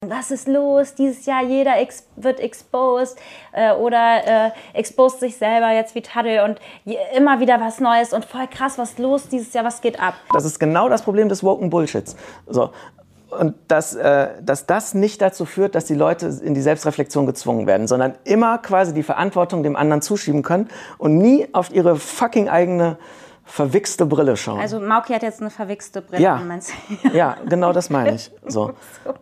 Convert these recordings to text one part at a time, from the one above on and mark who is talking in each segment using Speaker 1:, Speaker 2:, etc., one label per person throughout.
Speaker 1: Was ist los? Dieses Jahr jeder wird exposed oder exposed sich selber jetzt wie Tadel und immer wieder was Neues und voll krass, was ist los dieses Jahr, was geht ab?
Speaker 2: Das ist genau das Problem des woken Bullshits. So. Und dass das nicht dazu führt, dass die Leute in die Selbstreflexion gezwungen werden, sondern immer quasi die Verantwortung dem anderen zuschieben können und nie auf ihre fucking eigene verwichste Brille schauen.
Speaker 1: Also Mauki hat jetzt eine verwichste Brille,
Speaker 2: ja.
Speaker 1: meinst du?
Speaker 2: Ja, genau das meine ich. So.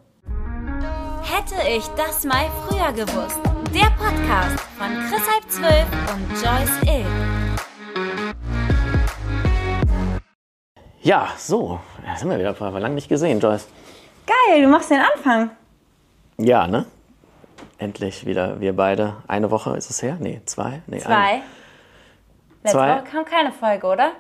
Speaker 3: Hätte ich das mal früher gewusst. Der Podcast von Chris Halb 12 und Joyce Ill.
Speaker 2: Ja, so. Das haben wir wieder vor lange nicht gesehen, Joyce.
Speaker 1: Geil, du machst den Anfang.
Speaker 2: Ja, ne? Endlich wieder wir beide. Eine Woche ist es her? Nee, zwei? Nee,
Speaker 1: Zwei. Letzte Woche kam keine Folge, oder?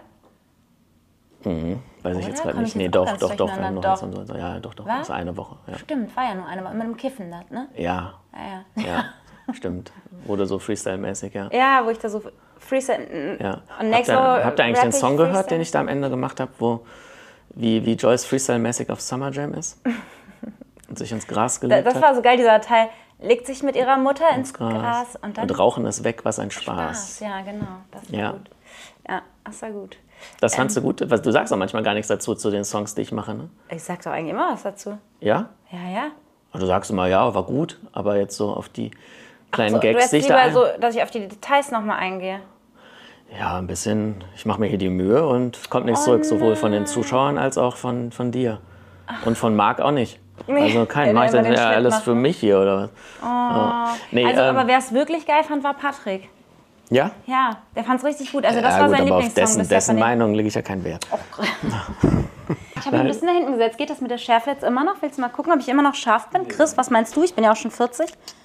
Speaker 2: Weiß ich jetzt gerade
Speaker 1: Komm
Speaker 2: nicht.
Speaker 1: ich
Speaker 2: Nee,
Speaker 1: jetzt
Speaker 2: doch.
Speaker 1: auch ganz durcheinander? Doch.
Speaker 2: Ja, doch.
Speaker 1: Was?
Speaker 2: Das ist eine Woche. Ja.
Speaker 1: Stimmt, war ja nur eine Woche mit dem Kiffen da, ne?
Speaker 2: Ja.
Speaker 1: Ja.
Speaker 2: Stimmt. Wurde so Freestyle-mäßig, ja.
Speaker 1: Ja, wo ich da so Freestyle...
Speaker 2: Ja.
Speaker 1: Und nächste Woche
Speaker 2: Habt ihr eigentlich den Song
Speaker 1: Freestyle?
Speaker 2: gehört, den ich da am Ende gemacht habe, wie Joyce Freestyle-mäßig auf Summer Jam ist? Und sich ins Gras gelegt hat?
Speaker 1: Das war so geil, dieser Teil. Legt sich mit ihrer Mutter ins Gras und dann...
Speaker 2: Und Rauchen ist weg, was ein Spaß.
Speaker 1: Ja, genau. Das war gut. Ja, das war gut.
Speaker 2: Das fandst du gut? Du sagst auch manchmal gar nichts dazu zu den Songs, die ich mache, ne?
Speaker 1: Ich sag doch eigentlich immer was dazu.
Speaker 2: Ja?
Speaker 1: Ja.
Speaker 2: Du sagst immer, ja, war gut, aber jetzt so auf die kleinen
Speaker 1: So,
Speaker 2: Gags,
Speaker 1: du
Speaker 2: die ich
Speaker 1: lieber
Speaker 2: da...
Speaker 1: so, dass ich auf die Details nochmal eingehe.
Speaker 2: Ja, ein bisschen. Ich mache mir hier die Mühe und es kommt nichts zurück, sowohl von den Zuschauern als auch von dir. Und von Marc auch nicht. Also mache ich das ja alles für mich hier, oder was? Nee,
Speaker 1: aber wer es wirklich geil fand, war Patrick.
Speaker 2: Ja?
Speaker 1: Ja, der fand es richtig gut. Also das war sein
Speaker 2: aber
Speaker 1: Lieblingssong.
Speaker 2: auf dessen Meinung lege ich ja keinen Wert.
Speaker 1: Ich habe ihn ein bisschen da hinten gesetzt. Geht das mit der Schärfe jetzt immer noch? Willst du mal gucken, ob ich immer noch scharf bin? Chris, was meinst du? Ich bin ja auch schon 40.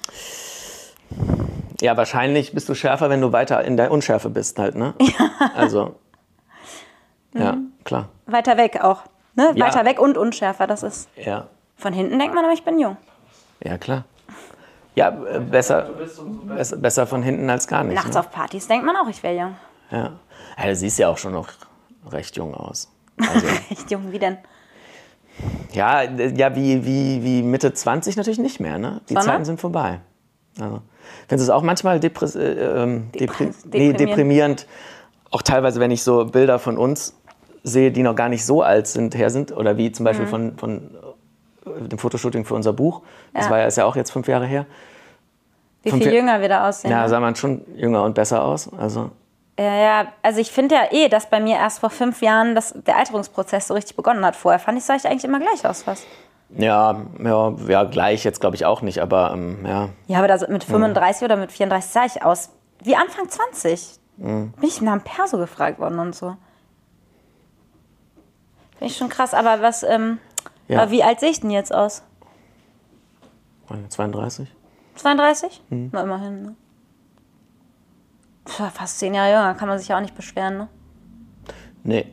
Speaker 2: Ja, wahrscheinlich bist du schärfer, wenn du weiter in der Unschärfe bist halt, ne? Ja. Also, ja, klar.
Speaker 1: Weiter weg auch. Ne?
Speaker 2: Ja.
Speaker 1: Weiter weg und unschärfer, das ist...
Speaker 2: Ja.
Speaker 1: Von hinten denkt man aber, ich bin jung.
Speaker 2: Ja, klar. Ja, besser von hinten als gar nicht.
Speaker 1: Nachts
Speaker 2: ne?
Speaker 1: auf Partys denkt man auch, ich wäre jung.
Speaker 2: Ja. Du siehst ja auch schon noch recht jung aus. Also,
Speaker 1: Echt jung, wie denn?
Speaker 2: ja, wie Mitte 20 natürlich nicht mehr, ne? Die Zeiten sind vorbei. Also, findest du es auch manchmal deprimierend? Auch teilweise, wenn ich so Bilder von uns sehe, die noch gar nicht so alt sind, oder wie zum Beispiel von dem Fotoshooting für unser Buch. Das ist ja auch jetzt 5 Jahre her.
Speaker 1: Wie viel jünger wir da aussehen.
Speaker 2: Ja, sah man schon jünger und besser aus. Also
Speaker 1: also ich finde ja dass bei mir erst vor 5 Jahren der Alterungsprozess so richtig begonnen hat. Vorher fand ich, sah ich eigentlich immer gleich aus fast.
Speaker 2: Ja, gleich jetzt glaube ich auch nicht, aber ja.
Speaker 1: Ja, aber mit 35 oder mit 34 sah ich aus wie Anfang 20. Bin ich nach dem Perso gefragt worden und so. Finde ich schon krass, aber was... Aber wie alt sehe ich denn jetzt aus?
Speaker 2: 32.
Speaker 1: 32? Na, immerhin, ne? Fast 10 Jahre jünger, kann man sich ja auch nicht beschweren, ne?
Speaker 2: Nee.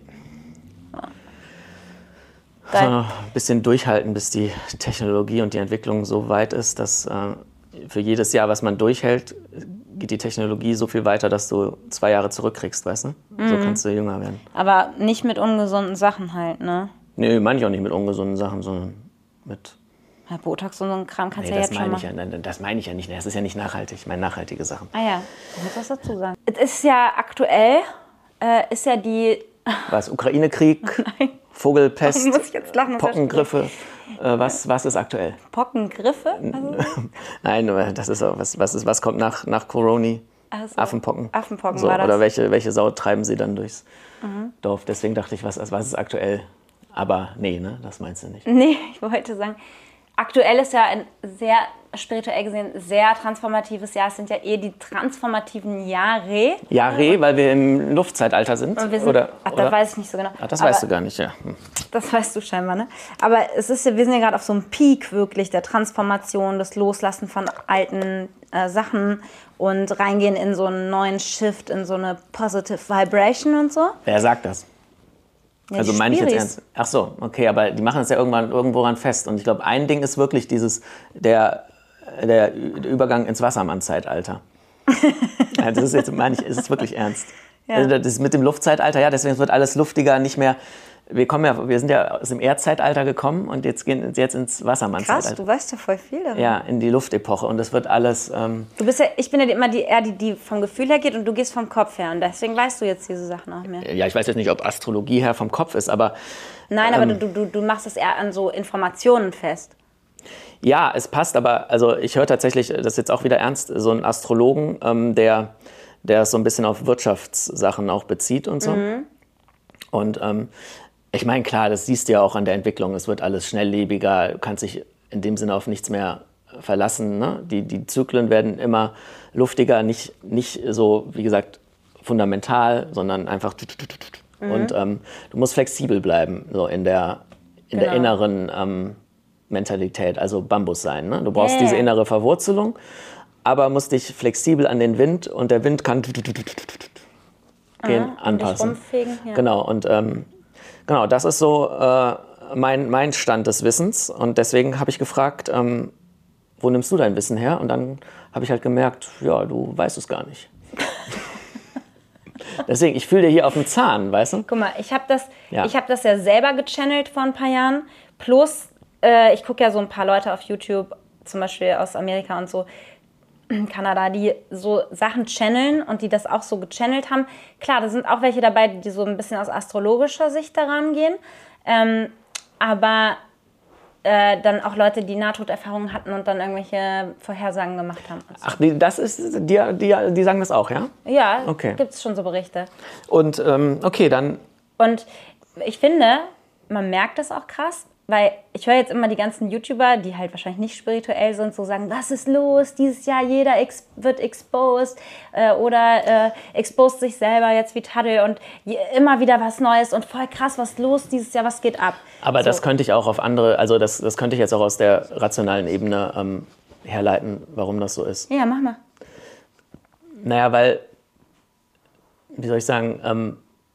Speaker 1: Geil.
Speaker 2: Noch ein bisschen durchhalten, bis die Technologie und die Entwicklung so weit ist, dass für jedes Jahr, was man durchhält, geht die Technologie so viel weiter, dass du 2 Jahre zurückkriegst, weißt du? So kannst du jünger werden.
Speaker 1: Aber nicht mit ungesunden Sachen halt, ne?
Speaker 2: Nee, meine ich auch nicht mit ungesunden Sachen, sondern mit...
Speaker 1: Ja, Botox und so ein Kram kannst du ja jetzt schon machen.
Speaker 2: Das meine ich ja nicht. Das ist ja nicht nachhaltig. Ich meine nachhaltige Sachen.
Speaker 1: Ah ja, du musst was dazu sagen. Es ist ja aktuell, ist ja die...
Speaker 2: Was? Ukraine-Krieg?
Speaker 1: Nein.
Speaker 2: Vogelpest?
Speaker 1: Muss ich jetzt lachen?
Speaker 2: Pockengriffe? Was ist aktuell?
Speaker 1: Pockengriffe? Also?
Speaker 2: Nein, das ist auch, was kommt nach Corona?
Speaker 1: Also,
Speaker 2: Affenpocken.
Speaker 1: Affenpocken
Speaker 2: so,
Speaker 1: war das.
Speaker 2: Oder welche Sau treiben sie dann durchs Dorf? Deswegen dachte ich, was ist aktuell? Aber nee, ne? Das meinst du nicht.
Speaker 1: Nee, ich wollte sagen, aktuell ist ja ein sehr, spirituell gesehen, sehr transformatives Jahr. Es sind ja die transformativen Jahre.
Speaker 2: Jahre, weil wir im Luftzeitalter sind?
Speaker 1: Und wir sind
Speaker 2: oder?
Speaker 1: Das weiß ich nicht so genau.
Speaker 2: Ach, das weißt du gar nicht, ja.
Speaker 1: Das weißt du scheinbar, ne? Aber wir sind ja gerade auf so einem Peak wirklich der Transformation, des Loslassen von alten Sachen und reingehen in so einen neuen Shift, in so eine positive Vibration und so.
Speaker 2: Wer sagt das?
Speaker 1: Ja,
Speaker 2: also
Speaker 1: die
Speaker 2: meine ich jetzt
Speaker 1: Spiris.
Speaker 2: ernst? Ach so, okay, aber die machen es ja irgendwo ran fest. Und ich glaube, ein Ding ist wirklich der Übergang ins Wassermann-Zeitalter. Ja, das ist jetzt, meine ich, ist es wirklich ernst.
Speaker 1: Ja.
Speaker 2: Also das ist mit dem Luftzeitalter, ja, deswegen wird alles luftiger, nicht mehr wir sind ja aus dem Erdzeitalter gekommen und jetzt gehen jetzt ins Wassermannzeitalter.
Speaker 1: Krass, du weißt ja voll viel darüber.
Speaker 2: Ja, in die Luftepoche und das wird alles...
Speaker 1: Ich bin ja immer die vom Gefühl her geht und du gehst vom Kopf her und deswegen weißt du jetzt diese Sachen auch mehr.
Speaker 2: Ja, ich weiß jetzt nicht, ob Astrologie her vom Kopf ist, aber...
Speaker 1: Nein, aber du machst es eher an so Informationen fest.
Speaker 2: Ja, es passt, aber also ich höre tatsächlich, das ist jetzt auch wieder ernst, so einen Astrologen, der es so ein bisschen auf Wirtschaftssachen auch bezieht und so. Und ich meine, klar, das siehst du ja auch an der Entwicklung, es wird alles schnelllebiger, du kannst dich in dem Sinne auf nichts mehr verlassen. Ne? Die Zyklen werden immer luftiger, nicht so, wie gesagt, fundamental, sondern einfach... Und du musst flexibel bleiben, so in der inneren Mentalität, also Bambus sein. Ne? Du brauchst diese innere Verwurzelung, aber musst dich flexibel an den Wind und der Wind kann anpassen.
Speaker 1: Rumfegen, ja.
Speaker 2: Genau, und genau, das ist so mein Stand des Wissens. Und deswegen habe ich gefragt, wo nimmst du dein Wissen her? Und dann habe ich halt gemerkt, ja, du weißt es gar nicht. Deswegen, ich fühle dir hier auf den Zahn, weißt du?
Speaker 1: Guck mal, ich habe das ja selber gechannelt vor ein paar Jahren. Plus, ich gucke ja so ein paar Leute auf YouTube, zum Beispiel aus Amerika und so, Kanada, die so Sachen channeln und die das auch so gechannelt haben. Klar, da sind auch welche dabei, die so ein bisschen aus astrologischer Sicht daran gehen. Aber dann auch Leute, die Nahtoderfahrungen hatten und dann irgendwelche Vorhersagen gemacht haben. Also.
Speaker 2: Ach, die sagen das auch, ja?
Speaker 1: Ja,
Speaker 2: okay.
Speaker 1: Gibt es schon so Berichte.
Speaker 2: Und okay, dann...
Speaker 1: Und ich finde, man merkt das auch krass, weil ich höre jetzt immer die ganzen YouTuber, die halt wahrscheinlich nicht spirituell sind, so sagen, was ist los, dieses Jahr jeder wird exposed oder exposed sich selber jetzt wie Taddel und immer wieder was Neues und voll krass, was ist los dieses Jahr, was geht ab?
Speaker 2: Aber
Speaker 1: so.
Speaker 2: Das könnte ich auch auf andere, also das könnte ich jetzt auch aus der rationalen Ebene herleiten, warum das so ist.
Speaker 1: Ja, mach mal.
Speaker 2: Naja, weil, wie soll ich sagen,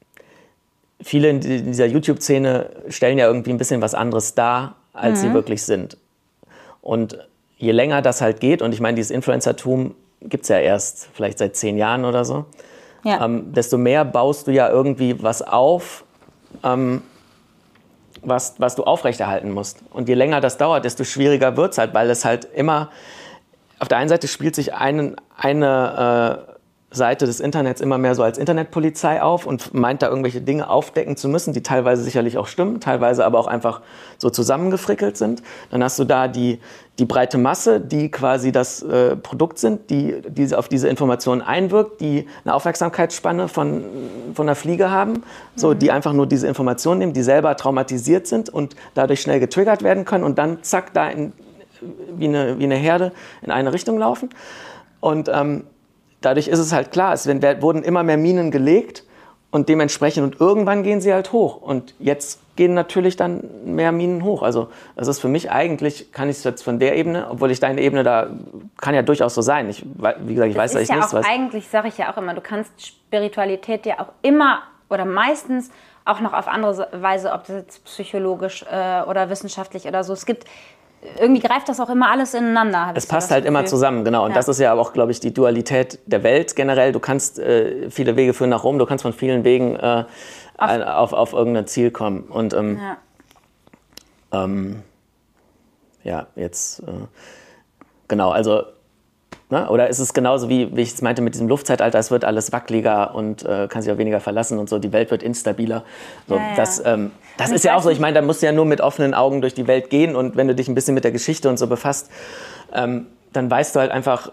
Speaker 2: viele in dieser YouTube-Szene stellen ja irgendwie ein bisschen was anderes dar, als sie wirklich sind. Und je länger das halt geht, und ich meine, dieses Influencertum gibt es ja erst vielleicht seit 10 Jahren oder so, desto mehr baust du ja irgendwie was auf, was du aufrechterhalten musst. Und je länger das dauert, desto schwieriger wird es halt, weil es halt immer, auf der einen Seite spielt sich eine Seite des Internets immer mehr so als Internetpolizei auf und meint da irgendwelche Dinge aufdecken zu müssen, die teilweise sicherlich auch stimmen, teilweise aber auch einfach so zusammengefrickelt sind. Dann hast du da die breite Masse, die quasi das Produkt sind, die auf diese Informationen einwirkt, die eine Aufmerksamkeitsspanne von einer Fliege haben, so, die einfach nur diese Informationen nehmen, die selber traumatisiert sind und dadurch schnell getriggert werden können und dann zack, da wie eine Herde in eine Richtung laufen. Und dadurch ist es halt klar, es wurden immer mehr Minen gelegt und dementsprechend, und irgendwann gehen sie halt hoch. Und jetzt gehen natürlich dann mehr Minen hoch. Also das ist für mich eigentlich, kann ich es jetzt von der Ebene, obwohl ich deine Ebene da, kann ja durchaus so sein. Wie gesagt, ich weiß, dass ich nichts weiß.
Speaker 1: Eigentlich sage ich ja auch immer, du kannst Spiritualität ja auch immer oder meistens auch noch auf andere Weise, ob das jetzt psychologisch oder wissenschaftlich oder so, es gibt... Irgendwie greift das auch immer alles ineinander.
Speaker 2: Es passt halt immer zusammen, genau. Und das ist ja auch, glaube ich, die Dualität der Welt generell. Du kannst, viele Wege führen nach Rom, du kannst von vielen Wegen auf irgendein Ziel kommen. Und genau, also, ne? Oder ist es genauso wie ich es meinte mit diesem Luftzeitalter, es wird alles wackeliger und kann sich auch weniger verlassen und so, die Welt wird instabiler. So, das ist ja auch so, ich meine, da musst du ja nur mit offenen Augen durch die Welt gehen und wenn du dich ein bisschen mit der Geschichte und so befasst, dann weißt du halt einfach,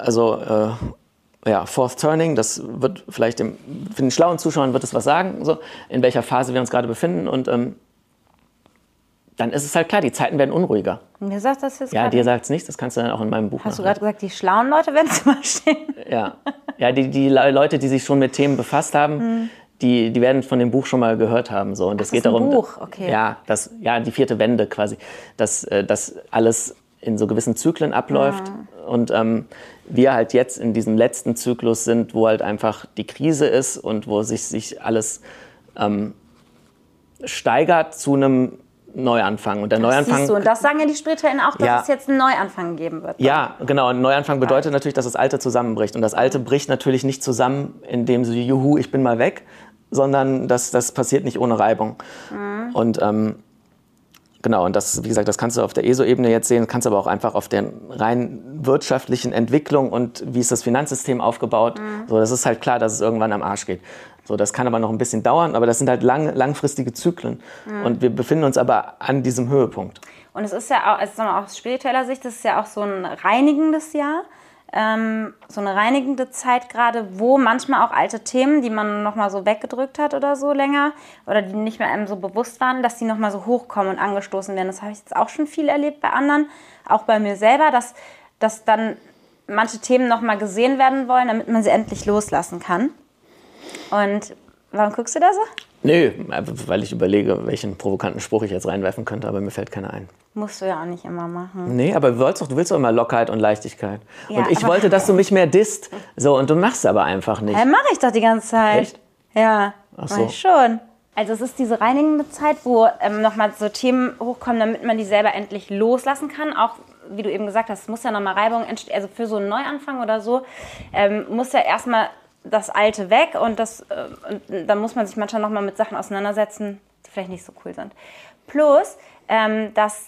Speaker 2: Fourth Turning, das wird vielleicht für den schlauen Zuschauern wird es was sagen, so, in welcher Phase wir uns gerade befinden und dann ist es halt klar, die Zeiten werden unruhiger.
Speaker 1: Mir sagt das jetzt
Speaker 2: Ja, dir sagt es nichts, das kannst du dann auch in meinem Buch
Speaker 1: Hast du gerade gesagt, die schlauen Leute werden es mal stehen?
Speaker 2: Ja, die Leute, die sich schon mit Themen befasst haben, die werden von dem Buch schon mal gehört haben. So. Und das geht darum,
Speaker 1: ein Buch? Okay.
Speaker 2: Die 4. Wende quasi, dass alles in so gewissen Zyklen abläuft. Und wir halt jetzt in diesem letzten Zyklus sind, wo halt einfach die Krise ist und wo sich alles steigert zu einem Neuanfang. Und der Neuanfang.
Speaker 1: Siehst du, und das sagen ja die Spirituellen auch, dass es jetzt einen Neuanfang geben wird.
Speaker 2: Ja, genau. Ein Neuanfang bedeutet natürlich, dass das Alte zusammenbricht. Und das Alte bricht natürlich nicht zusammen, indem so, juhu, ich bin mal weg, sondern das passiert nicht ohne Reibung. Und genau, und das, wie gesagt, das kannst du auf der ESO-Ebene jetzt sehen, kannst aber auch einfach auf der rein wirtschaftlichen Entwicklung und wie ist das Finanzsystem aufgebaut. So, das ist halt klar, dass es irgendwann am Arsch geht. So, das kann aber noch ein bisschen dauern, aber das sind halt langfristige Zyklen. Und wir befinden uns aber an diesem Höhepunkt.
Speaker 1: Und es ist ja auch, also sagen wir aus spiritueller Sicht, das ist ja auch so ein reinigendes Jahr. So eine reinigende Zeit gerade, wo manchmal auch alte Themen, die man nochmal so weggedrückt hat oder so länger oder die nicht mehr einem so bewusst waren, dass die nochmal so hochkommen und angestoßen werden. Das habe ich jetzt auch schon viel erlebt bei anderen, auch bei mir selber, dass dann manche Themen nochmal gesehen werden wollen, damit man sie endlich loslassen kann. Und warum guckst du da so?
Speaker 2: Nö, weil ich überlege, welchen provokanten Spruch ich jetzt reinwerfen könnte, aber mir fällt keiner ein.
Speaker 1: Musst du ja auch nicht immer machen.
Speaker 2: Nee, aber du willst doch immer Lockerheit und Leichtigkeit.
Speaker 1: Ja,
Speaker 2: und ich wollte, dass du mich mehr disst. So, und du machst aber einfach nicht.
Speaker 1: Mache ich doch die ganze Zeit.
Speaker 2: Echt?
Speaker 1: Ja,
Speaker 2: Ach so.
Speaker 1: mach ich schon. Also es ist diese reinigende Zeit, wo nochmal so Themen hochkommen, damit man die selber endlich loslassen kann. Auch, wie du eben gesagt hast, es muss ja nochmal Reibung entstehen. Also für so einen Neuanfang oder so muss ja erstmal das Alte weg. Und dann muss man sich manchmal nochmal mit Sachen auseinandersetzen, die vielleicht nicht so cool sind. Plus, dass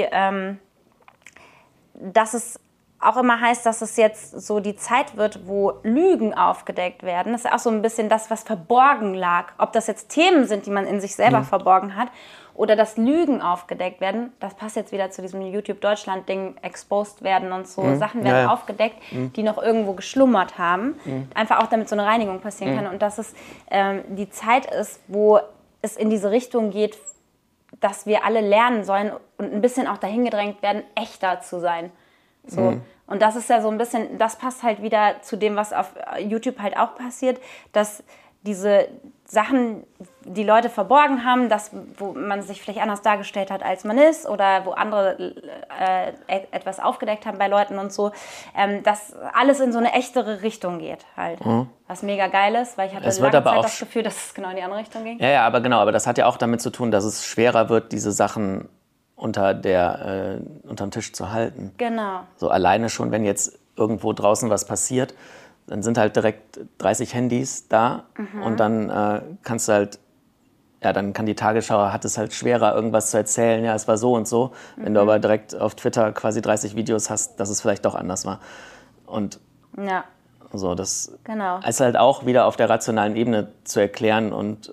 Speaker 1: es auch immer heißt, dass es jetzt so die Zeit wird, wo Lügen aufgedeckt werden. Das ist ja auch so ein bisschen das, was verborgen lag. Ob das jetzt Themen sind, die man in sich selber verborgen hat, oder dass Lügen aufgedeckt werden. Das passt jetzt wieder zu diesem YouTube-Deutschland-Ding, exposed werden und so. Sachen werden aufgedeckt, die noch irgendwo geschlummert haben. Einfach auch, damit so eine Reinigung passieren kann. Und dass es die Zeit ist, wo es in diese Richtung geht, dass wir alle lernen sollen und ein bisschen auch dahin gedrängt werden, echter zu sein. So. Und das ist ja so ein bisschen, das passt halt wieder zu dem, was auf YouTube halt auch passiert, dass diese Sachen, die Leute verborgen haben, wo man sich vielleicht anders dargestellt hat, als man ist, oder wo andere etwas aufgedeckt haben bei Leuten und so, dass alles in so eine echtere Richtung geht halt. Was mega geil ist, weil ich hatte lange Zeit das Gefühl, dass es genau in die andere Richtung ging.
Speaker 2: Ja, aber das hat ja auch damit zu tun, dass es schwerer wird, diese Sachen unterm Tisch zu halten.
Speaker 1: Genau.
Speaker 2: So alleine schon, wenn jetzt irgendwo draußen was passiert, dann sind halt direkt 30 Handys da und dann kannst du halt, ja, dann kann die Tagesschau, hat es halt schwerer, irgendwas zu erzählen, ja, es war so und so. Wenn du aber direkt auf Twitter quasi 30 Videos hast, dass es vielleicht doch anders war. Und
Speaker 1: ja.
Speaker 2: so, das
Speaker 1: genau.
Speaker 2: ist halt auch wieder auf der rationalen Ebene zu erklären und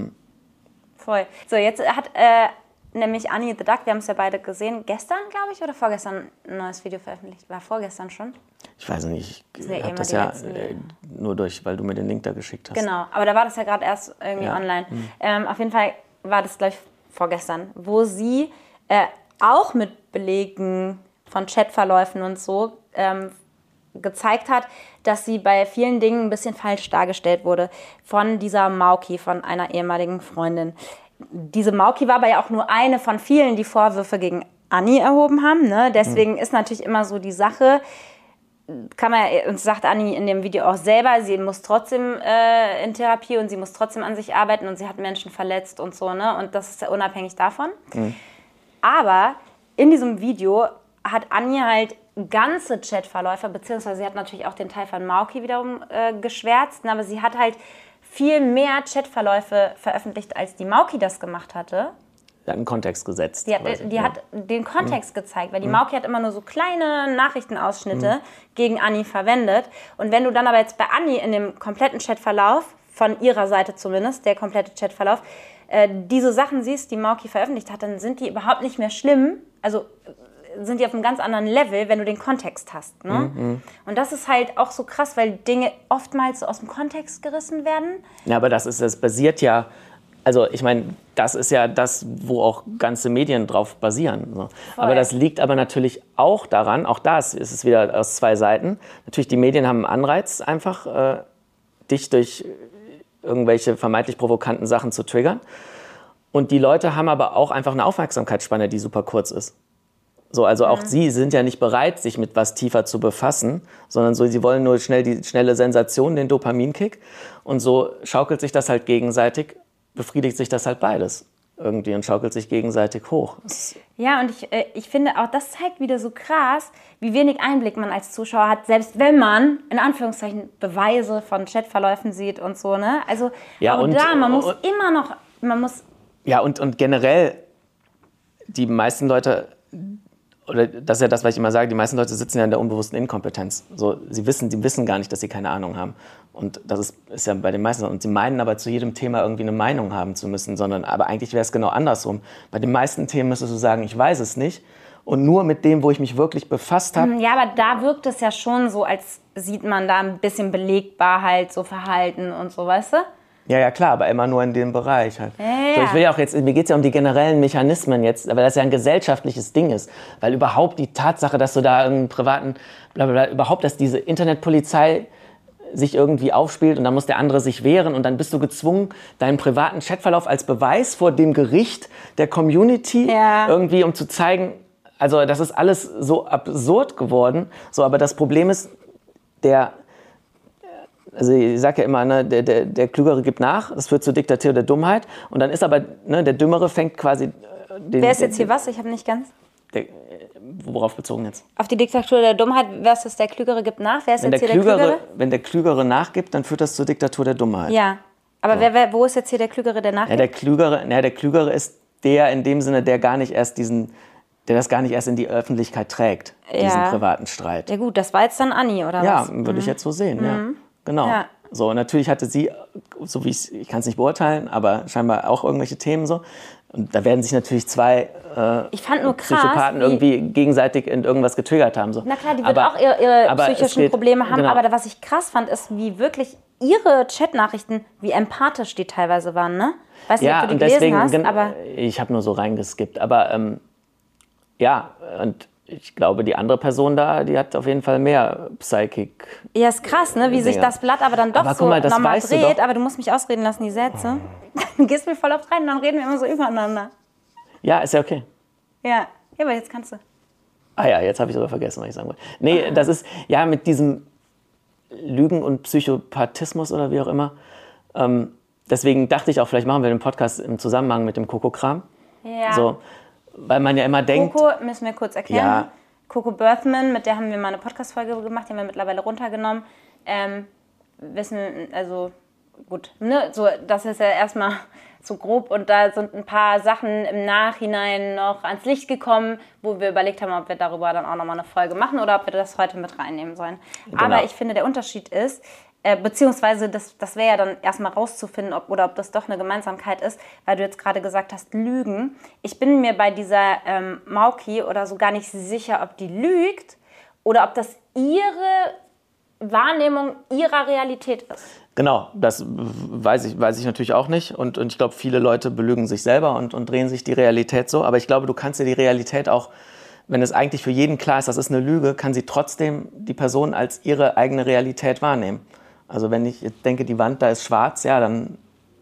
Speaker 1: voll. So, jetzt hat nämlich Annie the Duck, wir haben es ja beide gesehen, gestern, glaube ich, oder vorgestern ein neues Video veröffentlicht. War vorgestern schon?
Speaker 2: Ich weiß nicht, ich habe das
Speaker 1: ja
Speaker 2: nur weil du mir den Link da geschickt hast.
Speaker 1: Genau, aber da war das ja gerade erst irgendwie online. Auf jeden Fall war das gleich vorgestern, wo sie auch mit Belegen von Chatverläufen und so gezeigt hat, dass sie bei vielen Dingen ein bisschen falsch dargestellt wurde von dieser Mauki, von einer ehemaligen Freundin. Diese Mauki war aber ja auch nur eine von vielen, die Vorwürfe gegen Annie erhoben haben. Ne? Deswegen ist natürlich immer so die Sache, und sagt Annie in dem Video auch selber, sie muss trotzdem in Therapie und sie muss trotzdem an sich arbeiten und sie hat Menschen verletzt und so. Ne? Und das ist ja unabhängig davon. Aber in diesem Video hat Annie halt ganze Chatverläufe, beziehungsweise sie hat natürlich auch den Teil von Mauki wiederum geschwärzt, aber sie hat halt viel mehr Chatverläufe veröffentlicht, als die Mauki das gemacht hatte.
Speaker 2: Die hat einen Kontext gesetzt.
Speaker 1: Die hat den Kontext gezeigt, weil die Mauki hat immer nur so kleine Nachrichtenausschnitte gegen Annie verwendet. Und wenn du dann aber jetzt bei Annie in dem kompletten Chatverlauf, von ihrer Seite zumindest, der komplette Chatverlauf, diese Sachen siehst, die Mauki veröffentlicht hat, dann sind die überhaupt nicht mehr schlimm. Also sind die auf einem ganz anderen Level, wenn du den Kontext hast. Ne? Und das ist halt auch so krass, weil Dinge oftmals so aus dem Kontext gerissen werden.
Speaker 2: Ja, aber das basiert ja, also ich meine, das ist ja das, wo auch ganze Medien drauf basieren. So. Aber das liegt aber natürlich auch daran, auch das ist es wieder aus zwei Seiten. Natürlich, die Medien haben einen Anreiz, einfach dich durch irgendwelche vermeintlich provokanten Sachen zu triggern. Und die Leute haben aber auch einfach eine Aufmerksamkeitsspanne, die super kurz ist. So, also auch sie sind ja nicht bereit, sich mit was tiefer zu befassen, sondern so, sie wollen nur die schnelle Sensation, den Dopaminkick. Und so schaukelt sich das halt gegenseitig, befriedigt sich das halt beides. irgendwie und schaukelt sich gegenseitig hoch.
Speaker 1: Ja, und ich finde auch, das zeigt wieder so krass, wie wenig Einblick man als Zuschauer hat, selbst wenn man, in Anführungszeichen, Beweise von Chatverläufen sieht und so, ne? Also
Speaker 2: ja,
Speaker 1: auch
Speaker 2: und,
Speaker 1: da, man muss immer noch,
Speaker 2: Ja, und generell, die meisten Leute, oder das ist ja das, was ich immer sage, die meisten Leute sitzen ja in der unbewussten Inkompetenz. So, die wissen gar nicht, dass sie keine Ahnung haben. Und das ist ja bei den meisten. Und sie meinen aber zu jedem Thema irgendwie eine Meinung haben zu müssen. Aber eigentlich wäre es genau andersrum. Bei den meisten Themen müsstest du sagen, ich weiß es nicht. Und nur mit dem, wo ich mich wirklich befasst habe.
Speaker 1: Ja, aber da wirkt es ja schon so, als sieht man da ein bisschen belegbar halt so Verhalten und so, weißt du?
Speaker 2: Ja, klar, aber immer nur in dem Bereich halt.
Speaker 1: Ja.
Speaker 2: So, ich will ja auch jetzt, mir geht es ja um die generellen Mechanismen jetzt, aber das ja ein gesellschaftliches Ding ist. Weil überhaupt die Tatsache, dass du da irgendeinen privaten, blablabla, überhaupt, dass diese Internetpolizei sich irgendwie aufspielt und dann muss der andere sich wehren und dann bist du gezwungen, deinen privaten Chatverlauf als Beweis vor dem Gericht der Community irgendwie, um zu zeigen, also das ist alles so absurd geworden. So, aber das Problem ist, also ich sage ja immer, ne, der Klügere gibt nach, das führt zur Diktatur der Dummheit. Und dann ist aber, ne, der Dümmere fängt quasi...
Speaker 1: Wer ist jetzt hier was? Ich habe nicht ganz...
Speaker 2: Worauf bezogen jetzt?
Speaker 1: Auf die Diktatur der Dummheit versus der Klügere gibt nach. Wer ist jetzt hier der Klügere?
Speaker 2: Wenn der Klügere nachgibt, dann führt das zur Diktatur der Dummheit.
Speaker 1: Ja, aber wo ist jetzt hier der Klügere, der nachgibt?
Speaker 2: Ja, der Klügere ist der in dem Sinne, der das gar nicht erst in die Öffentlichkeit trägt, diesen privaten Streit.
Speaker 1: Ja gut, das war jetzt dann Anni, oder was?
Speaker 2: Ja, würde ich jetzt so sehen, ja. Genau. Ja. So, natürlich hatte sie, so wie ich kann es nicht beurteilen, aber scheinbar auch irgendwelche Themen so. Und da werden sich natürlich zwei
Speaker 1: ich fand nur krass,
Speaker 2: Psychopathen irgendwie gegenseitig in irgendwas getriggert haben. So.
Speaker 1: Na klar, die wird auch ihre psychischen Probleme haben. Genau. Aber was ich krass fand, ist, wie wirklich ihre Chatnachrichten, wie empathisch die teilweise waren, ne? Weiß nicht, ob du die gelesen hast, aber...
Speaker 2: Ich habe nur so reingeskippt. Aber ja, und ich glaube, die andere Person da, die hat auf jeden Fall mehr Psychic.
Speaker 1: Ja, ist krass, ne? Wie sich das Blatt aber dann doch so nochmal dreht. Aber du musst mich ausreden lassen, die Sätze. Du gehst mir voll oft rein und dann reden wir immer so übereinander.
Speaker 2: Ja, ist ja okay.
Speaker 1: Ja, aber jetzt kannst du.
Speaker 2: Ah ja, jetzt habe ich sogar vergessen, was ich sagen wollte. Nee, das ist, ja, mit diesem Lügen und Psychopathismus oder wie auch immer. Deswegen dachte ich auch, vielleicht machen wir den Podcast im Zusammenhang mit dem Coco-Kram. Ja. So, weil man ja immer denkt...
Speaker 1: Coco, müssen wir kurz erklären. Ja. Coco Birthman, mit der haben wir mal eine Podcast-Folge gemacht, die haben wir mittlerweile runtergenommen. Wissen, also gut, ne, so, das ist ja erstmal so grob und da sind ein paar Sachen im Nachhinein noch ans Licht gekommen, wo wir überlegt haben, ob wir darüber dann auch nochmal eine Folge machen oder ob wir das heute mit reinnehmen sollen. Genau. Aber ich finde, der Unterschied ist, beziehungsweise das wäre ja dann erstmal rauszufinden, ob das doch eine Gemeinsamkeit ist, weil du jetzt gerade gesagt hast, Lügen. Ich bin mir bei dieser Mauki oder so gar nicht sicher, ob die lügt oder ob das ihre Wahrnehmung ihrer Realität ist.
Speaker 2: Genau, das weiß ich natürlich auch nicht und ich glaube, viele Leute belügen sich selber und drehen sich die Realität so, aber ich glaube, du kannst dir die Realität auch, wenn es eigentlich für jeden klar ist, das ist eine Lüge, kann sie trotzdem die Person als ihre eigene Realität wahrnehmen. Also wenn ich jetzt denke, die Wand da ist schwarz, ja, dann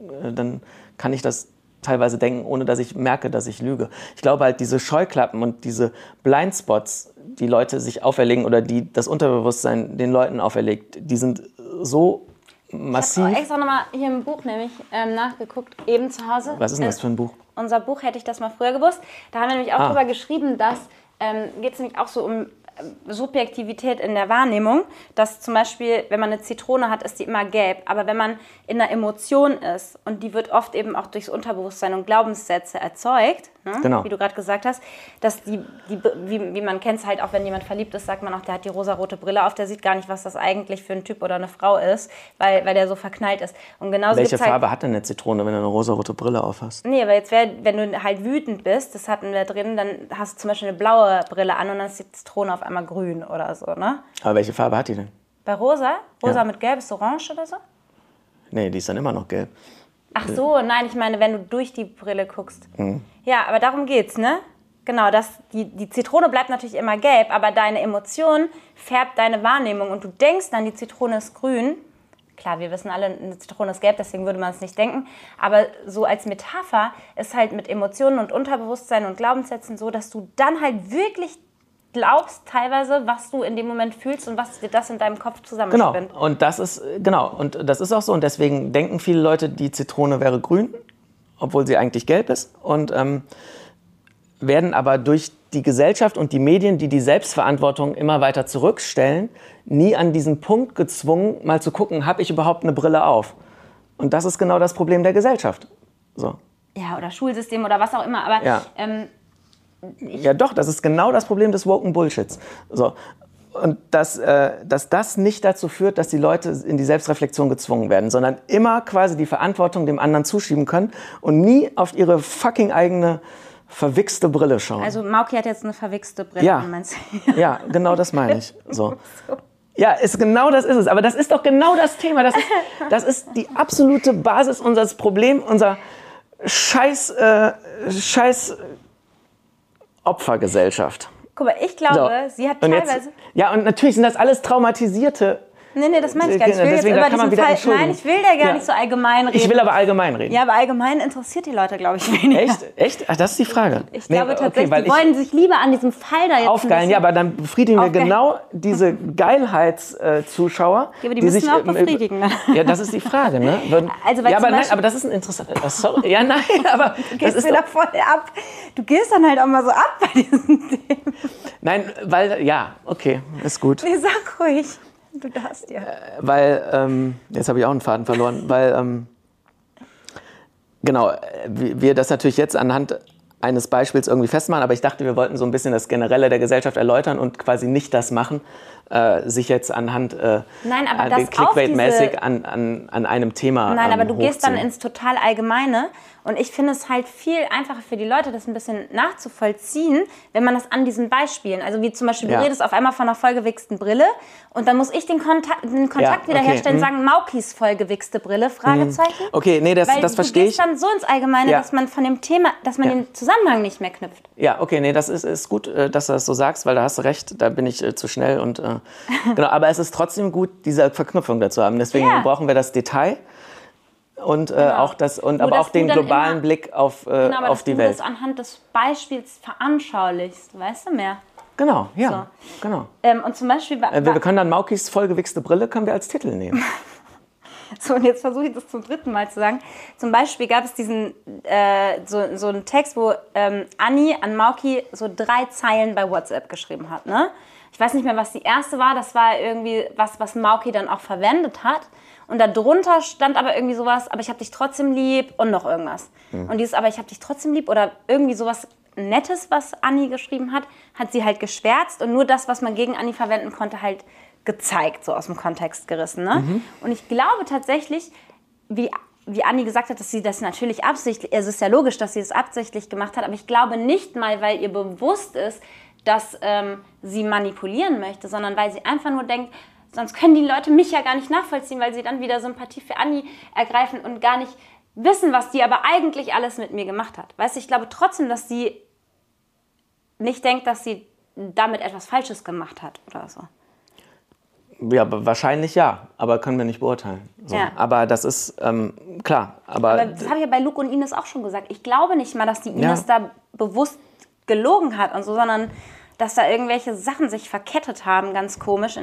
Speaker 2: kann ich das teilweise denken, ohne dass ich merke, dass ich lüge. Ich glaube halt, diese Scheuklappen und diese Blindspots, die Leute sich auferlegen oder die das Unterbewusstsein den Leuten auferlegt, die sind so massiv. Ich habe
Speaker 1: extra nochmal hier im Buch nämlich nachgeguckt, eben zu Hause.
Speaker 2: Was ist denn das für ein Buch?
Speaker 1: Unser Buch, hätte ich das mal früher gewusst. Da haben wir nämlich auch drüber geschrieben, dass geht es nämlich auch so um Subjektivität in der Wahrnehmung, dass zum Beispiel, wenn man eine Zitrone hat, ist die immer gelb, aber wenn man in einer Emotion ist und die wird oft eben auch durchs Unterbewusstsein und Glaubenssätze erzeugt, ne? Genau. Wie du gerade gesagt hast, dass wie man kennt es halt auch, wenn jemand verliebt ist, sagt man auch, der hat die rosarote Brille auf, der sieht gar nicht, was das eigentlich für ein Typ oder eine Frau ist, weil der so verknallt ist. Und genauso
Speaker 2: welche Farbe hat denn eine Zitrone, wenn du eine rosarote Brille auf hast?
Speaker 1: Nee, aber jetzt wenn du halt wütend bist, das hatten wir drin, dann hast du zum Beispiel eine blaue Brille an und dann ist die Zitrone auf einmal grün oder so, ne?
Speaker 2: Aber welche Farbe hat die denn?
Speaker 1: Bei rosa? Rosa mit gelb ist orange oder so?
Speaker 2: Nee, die ist dann immer noch gelb.
Speaker 1: Ach so, nein, ich meine, wenn du durch die Brille guckst. Ja, aber darum geht's, ne? Genau, die Zitrone bleibt natürlich immer gelb, aber deine Emotion färbt deine Wahrnehmung und du denkst dann, die Zitrone ist grün. Klar, wir wissen alle, eine Zitrone ist gelb, deswegen würde man es nicht denken. Aber so als Metapher ist halt mit Emotionen und Unterbewusstsein und Glaubenssätzen so, dass du dann halt wirklich glaubst teilweise, was du in dem Moment fühlst und was dir das in deinem Kopf zusammenspinnt.
Speaker 2: Und das ist auch so und deswegen denken viele Leute, die Zitrone wäre grün obwohl sie eigentlich gelb ist. Und werden aber durch die Gesellschaft und die Medien, die die Selbstverantwortung immer weiter zurückstellen, nie an diesen Punkt gezwungen, mal zu gucken, habe ich überhaupt eine Brille auf? Und das ist genau das Problem der Gesellschaft. So.
Speaker 1: Ja, oder Schulsystem oder was auch immer. Aber
Speaker 2: ja. Ja doch, das ist genau das Problem des woken Bullshits. So. Und dass das nicht dazu führt, dass die Leute in die Selbstreflexion gezwungen werden, sondern immer quasi die Verantwortung dem anderen zuschieben können und nie auf ihre fucking eigene verwichste Brille schauen.
Speaker 1: Also Mauki hat jetzt eine verwichste Brille,
Speaker 2: ja.
Speaker 1: meinst du?
Speaker 2: Ja, genau das meine ich. So. Ja, genau das ist es. Aber das ist doch genau das Thema. Das ist die absolute Basis unseres Problems, unserer scheiß Opfergesellschaft.
Speaker 1: Guck mal, ich glaube,
Speaker 2: so.
Speaker 1: sie hat teilweise...
Speaker 2: Ja, und natürlich sind das alles traumatisierte...
Speaker 1: Nee, das meine ich gar nicht. Ich will
Speaker 2: Deswegen,
Speaker 1: jetzt über diesen Fall... Nein, ich will da gar nicht so allgemein reden.
Speaker 2: Ich will aber allgemein reden.
Speaker 1: Ja, aber allgemein interessiert die Leute, glaube ich, weniger.
Speaker 2: Echt? Ach, das ist die Frage.
Speaker 1: Ich glaube tatsächlich, die wollen sich lieber an diesem Fall da jetzt
Speaker 2: aufgeilen. Ja, aber dann befriedigen wir genau diese Geilheitszuschauer.
Speaker 1: Ja, aber die müssen wir auch befriedigen.
Speaker 2: Ja, das ist die Frage, ne?
Speaker 1: Also, weil
Speaker 2: ja, aber nein, aber das ist ein interessantes... Sorry. Ja, nein, aber...
Speaker 1: Du gehst wieder voll ab. Du gehst dann halt auch mal so ab bei diesen Themen.
Speaker 2: Nein, weil... Ja, okay, ist gut.
Speaker 1: Nee, sag ruhig. Du darfst ja.
Speaker 2: Weil, jetzt habe ich auch einen Faden verloren, weil, genau, wir das natürlich jetzt anhand eines Beispiels irgendwie festmachen, aber ich dachte, wir wollten so ein bisschen das Generelle der Gesellschaft erläutern und quasi nicht das machen, sich jetzt anhand clickbait-mäßig an einem Thema
Speaker 1: Nein, aber du
Speaker 2: hochziehen.
Speaker 1: gehst dann ins total Allgemeine und ich finde es halt viel einfacher für die Leute, das ein bisschen nachzuvollziehen, wenn man das an diesen Beispielen, also wie zum Beispiel, du redest auf einmal von einer vollgewichsten Brille und dann muss ich den Kontakt wiederherstellen und sagen, Maukis vollgewichste Brille, Fragezeichen.
Speaker 2: Okay, nee, das verstehe ich.
Speaker 1: Du gehst dann so ins Allgemeine, dass man von dem Thema, dass man den Zusammenhang nicht mehr knüpft. Ja,
Speaker 2: okay, nee, das ist gut, dass du das so sagst, weil da hast du recht, da bin ich zu schnell und genau, aber es ist trotzdem gut, diese Verknüpfung dazu haben. Deswegen brauchen wir das Detail. Und auch das aber auch den globalen Blick auf die Welt. Dass du das
Speaker 1: anhand des Beispiels veranschaulichst, weißt du mehr?
Speaker 2: Genau, ja, so. Genau.
Speaker 1: Und zum Beispiel
Speaker 2: wir können dann Maukis vollgewichste Brille können wir als Titel nehmen.
Speaker 1: So, und jetzt versuche ich das zum 3. Mal zu sagen. Zum Beispiel gab es diesen so einen Text, wo Anni an Mauki so 3 Zeilen bei WhatsApp geschrieben hat. Ne? Ich weiß nicht mehr, was die erste war. Das war irgendwie was Mauki dann auch verwendet hat. Und darunter stand aber irgendwie sowas, aber ich hab dich trotzdem lieb und noch irgendwas. Und dieses, aber ich hab dich trotzdem lieb oder irgendwie sowas Nettes, was Anni geschrieben hat sie halt geschwärzt und nur das, was man gegen Anni verwenden konnte, halt gezeigt, so aus dem Kontext gerissen. Ne? Und ich glaube tatsächlich, wie Anni gesagt hat, dass sie das natürlich absichtlich, es ist ja logisch, dass sie das absichtlich gemacht hat, aber ich glaube nicht mal, weil ihr bewusst ist, dass sie manipulieren möchte, sondern weil sie einfach nur denkt, sonst können die Leute mich ja gar nicht nachvollziehen, weil sie dann wieder Sympathie für Anni ergreifen und gar nicht wissen, was die aber eigentlich alles mit mir gemacht hat. Weißt du, ich glaube trotzdem, dass sie nicht denkt, dass sie damit etwas Falsches gemacht hat oder so.
Speaker 2: Ja, wahrscheinlich ja, aber können wir nicht beurteilen. So. Ja. Aber das ist klar. Aber
Speaker 1: das habe ich ja bei Luke und Ines auch schon gesagt. Ich glaube nicht mal, dass die Ines da bewusst gelogen hat und so, sondern dass da irgendwelche Sachen sich verkettet haben, ganz komisch.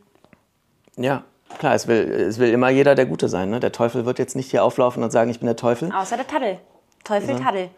Speaker 2: Ja, klar, es will immer jeder der Gute sein. Ne? Der Teufel wird jetzt nicht hier auflaufen und sagen, ich bin der Teufel.
Speaker 1: Außer der Taddel. Teufel Taddel.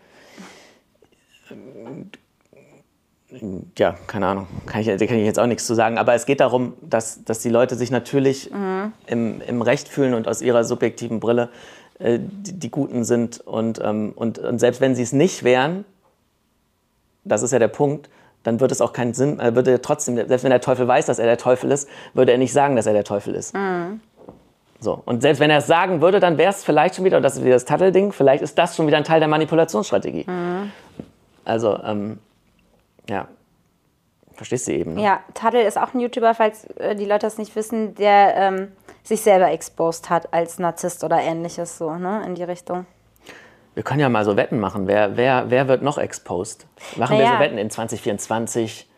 Speaker 2: Ja, keine Ahnung. Kann ich jetzt auch nichts zu sagen. Aber es geht darum, dass die Leute sich natürlich im Recht fühlen und aus ihrer subjektiven Brille die Guten sind. Und selbst wenn sie es nicht wären, das ist ja der Punkt, dann wird es auch keinen Sinn, würde er trotzdem, selbst wenn der Teufel weiß, dass er der Teufel ist, würde er nicht sagen, dass er der Teufel ist. So. Und selbst wenn er es sagen würde, dann wäre es vielleicht schon wieder, und das ist wieder das Taddel-Ding, vielleicht ist das schon wieder ein Teil der Manipulationsstrategie. Also, ja, verstehst du eben. Ne?
Speaker 1: Ja, Taddel ist auch ein YouTuber, falls die Leute das nicht wissen, der sich selber exposed hat als Narzisst oder ähnliches, so, ne, in die Richtung.
Speaker 2: Wir können ja mal so Wetten machen. Wer wird noch exposed? Machen wir so Wetten in 2024?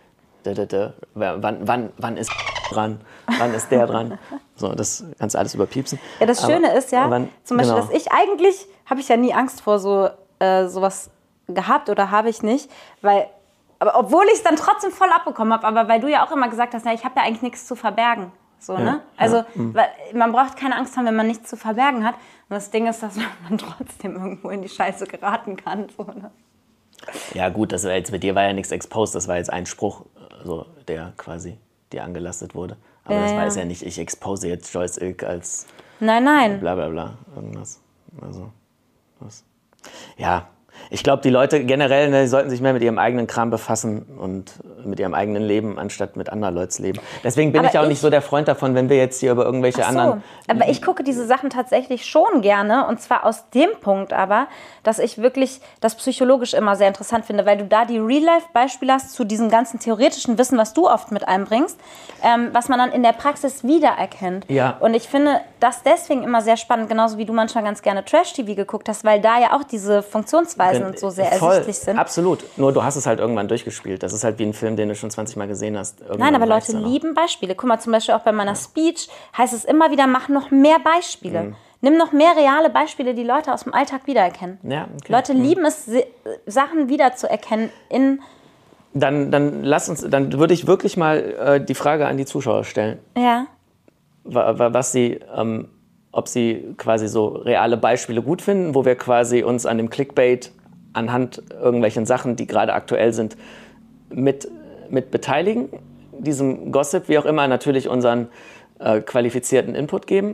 Speaker 2: Wann ist dran? Wann ist der dran? So, das kannst du alles überpiepsen.
Speaker 1: Ja, das Schöne ist ja, zum Beispiel, dass ich eigentlich, habe ich ja nie Angst vor sowas gehabt oder habe ich nicht, aber obwohl ich es dann trotzdem voll abbekommen habe, aber weil du ja auch immer gesagt hast, na, ich habe ja eigentlich nichts zu verbergen. So, ne? Also weil man braucht keine Angst haben, wenn man nichts zu verbergen hat. Und das Ding ist, dass man trotzdem irgendwo in die Scheiße geraten kann. So, ne?
Speaker 2: Ja gut, das war jetzt, mit dir war ja nichts exposed, das war jetzt ein Spruch, so, der quasi dir angelastet wurde. Aber das war es ja nicht, ich expose jetzt Joyce Ilk als
Speaker 1: Nein.
Speaker 2: bla bla bla, irgendwas. Also, was. Ja, ich glaube, die Leute generell, ne, die sollten sich mehr mit ihrem eigenen Kram befassen und mit ihrem eigenen Leben, anstatt mit anderer Leute's Leben. Deswegen bin ich auch nicht so der Freund davon, wenn wir jetzt hier über irgendwelche anderen...
Speaker 1: Aber ich gucke diese Sachen tatsächlich schon gerne, und zwar aus dem Punkt aber, dass ich wirklich das psychologisch immer sehr interessant finde, weil du da die Real-Life-Beispiele hast zu diesem ganzen theoretischen Wissen, was du oft mit einbringst, was man dann in der Praxis wiedererkennt.
Speaker 2: Ja.
Speaker 1: Und ich finde das deswegen immer sehr spannend, genauso wie du manchmal ganz gerne Trash-TV geguckt hast, weil da ja auch diese Funktionsweisen und so sehr ersichtlich sind.
Speaker 2: Absolut. Nur du hast es halt irgendwann durchgespielt. Das ist halt wie ein Film, den du schon 20 Mal gesehen hast.
Speaker 1: Nein, aber Leute lieben Beispiele. Guck mal, zum Beispiel auch bei meiner Speech heißt es immer wieder, mach noch mehr Beispiele. Nimm noch mehr reale Beispiele, die Leute aus dem Alltag wiedererkennen.
Speaker 2: Ja, okay.
Speaker 1: Leute lieben es, Sachen wiederzuerkennen in...
Speaker 2: Dann würde ich wirklich mal die Frage an die Zuschauer stellen.
Speaker 1: Ja.
Speaker 2: Was sie... ob sie quasi so reale Beispiele gut finden, wo wir quasi uns an dem Clickbait anhand irgendwelchen Sachen, die gerade aktuell sind, mit beteiligen, diesem Gossip, wie auch immer, natürlich unseren qualifizierten Input geben.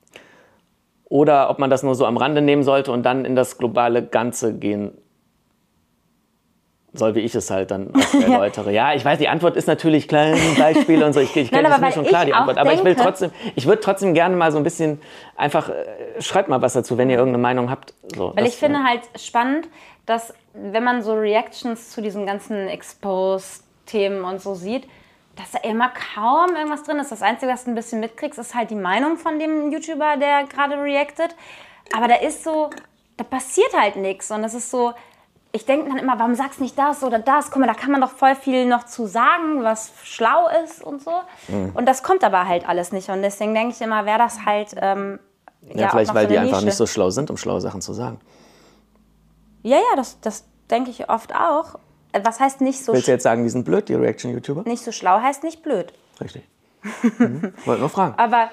Speaker 2: Oder ob man das nur so am Rande nehmen sollte und dann in das globale Ganze gehen soll, wie ich es halt dann auch erläutere. Ja, ich weiß, die Antwort ist natürlich kleine Beispiele und so. Ich kenne das mir schon klar, die Antwort. Aber ich würde trotzdem gerne mal so ein bisschen einfach, schreibt mal was dazu, wenn ihr irgendeine Meinung habt. So,
Speaker 1: weil ich finde halt spannend, dass wenn man so Reactions zu diesen ganzen Exposed-Themen und so sieht, dass da immer kaum irgendwas drin ist. Das Einzige, was du ein bisschen mitkriegst, ist halt die Meinung von dem YouTuber, der gerade reactet. Aber da passiert halt nichts. Und es ist so, ich denke dann immer, warum sagst du nicht das oder das? Guck mal, da kann man doch voll viel noch zu sagen, was schlau ist und so. Und das kommt aber halt alles nicht. Und deswegen denke ich immer, wäre das halt
Speaker 2: vielleicht, weil die einfach nicht so schlau sind, um schlaue Sachen zu sagen.
Speaker 1: Ja, das denke ich oft auch. Was heißt nicht so...
Speaker 2: Willst du jetzt sagen, die sind blöd, die Reaction-YouTuber?
Speaker 1: Nicht so schlau heißt nicht blöd.
Speaker 2: Richtig. Wollte nur fragen.
Speaker 1: Aber...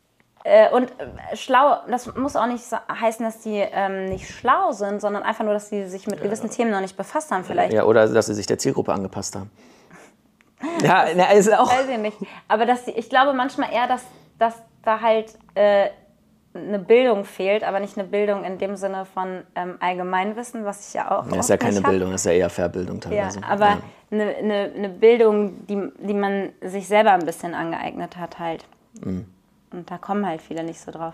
Speaker 1: schlau, das muss auch nicht heißen, dass die nicht schlau sind, sondern einfach nur, dass sie sich mit gewissen Themen noch nicht befasst haben vielleicht.
Speaker 2: Ja, oder dass sie sich der Zielgruppe angepasst haben. Ja, ist auch...
Speaker 1: Weiß ich nicht. Aber ich glaube manchmal eher, dass da halt eine Bildung fehlt, aber nicht eine Bildung in dem Sinne von Allgemeinwissen, was ich ja auch
Speaker 2: Das ist ja keine Bildung, das ist ja eher Verbildung teilweise.
Speaker 1: Ja, aber eine Bildung, die man sich selber ein bisschen angeeignet hat halt. Und da kommen halt viele nicht so drauf.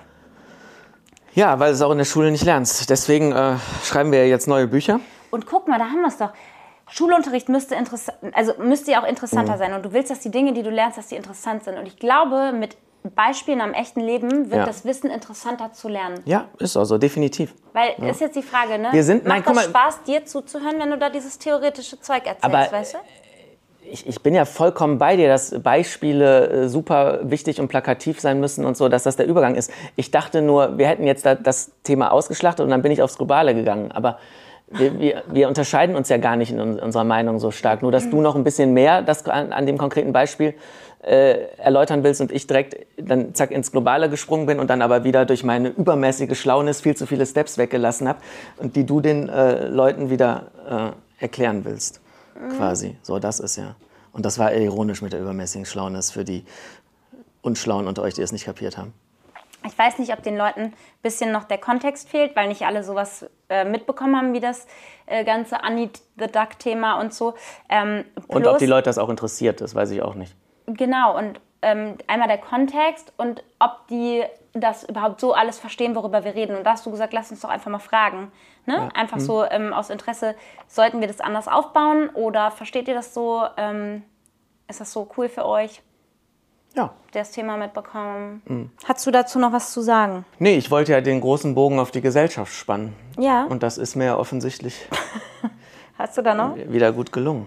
Speaker 2: Ja, weil du es auch in der Schule nicht lernst. Deswegen schreiben wir jetzt neue Bücher.
Speaker 1: Und guck mal, da haben wir es doch. Schulunterricht müsste ja auch interessanter sein. Und du willst, dass die Dinge, die du lernst, dass die interessant sind. Und ich glaube, mit Beispielen am echten Leben wird das Wissen interessanter zu lernen. Ja, ist auch so, definitiv. Weil, ist jetzt die Frage, ne? Macht das Spaß, dir zuzuhören, wenn du da dieses theoretische Zeug erzählst, aber, weißt du?
Speaker 2: Ich bin ja vollkommen bei dir, dass Beispiele super wichtig und plakativ sein müssen und so, dass das der Übergang ist. Ich dachte nur, wir hätten jetzt das Thema ausgeschlachtet und dann bin ich aufs Globale gegangen. Aber wir unterscheiden uns ja gar nicht in unserer Meinung so stark. Nur, dass du noch ein bisschen mehr das an dem konkreten Beispiel erläutern willst und ich direkt dann zack ins Globale gesprungen bin und dann aber wieder durch meine übermäßige Schlaunis viel zu viele Steps weggelassen habe und die du den Leuten wieder erklären willst. Quasi. So, das ist ja. Und das war ironisch mit der übermäßigen Schlaunis für die Unschlauen unter euch, die es nicht kapiert haben.
Speaker 1: Ich weiß nicht, ob den Leuten ein bisschen noch der Kontext fehlt, weil nicht alle sowas mitbekommen haben, wie das ganze Annie the Duck-Thema und so.
Speaker 2: Und ob die Leute das auch interessiert, das weiß ich auch nicht.
Speaker 1: Genau, und einmal der Kontext und ob die das überhaupt so alles verstehen, worüber wir reden. Und da hast du gesagt, lass uns doch einfach mal fragen. Ne? Ja. Einfach so aus Interesse, sollten wir das anders aufbauen oder versteht ihr das so? Ist das so cool für euch?
Speaker 2: Ja.
Speaker 1: Das Thema mitbekommen. Hast du dazu noch was zu sagen?
Speaker 2: Nee, ich wollte ja den großen Bogen auf die Gesellschaft spannen.
Speaker 1: Ja.
Speaker 2: Und das ist mir ja offensichtlich
Speaker 1: Hast du da noch?
Speaker 2: Wieder gut gelungen.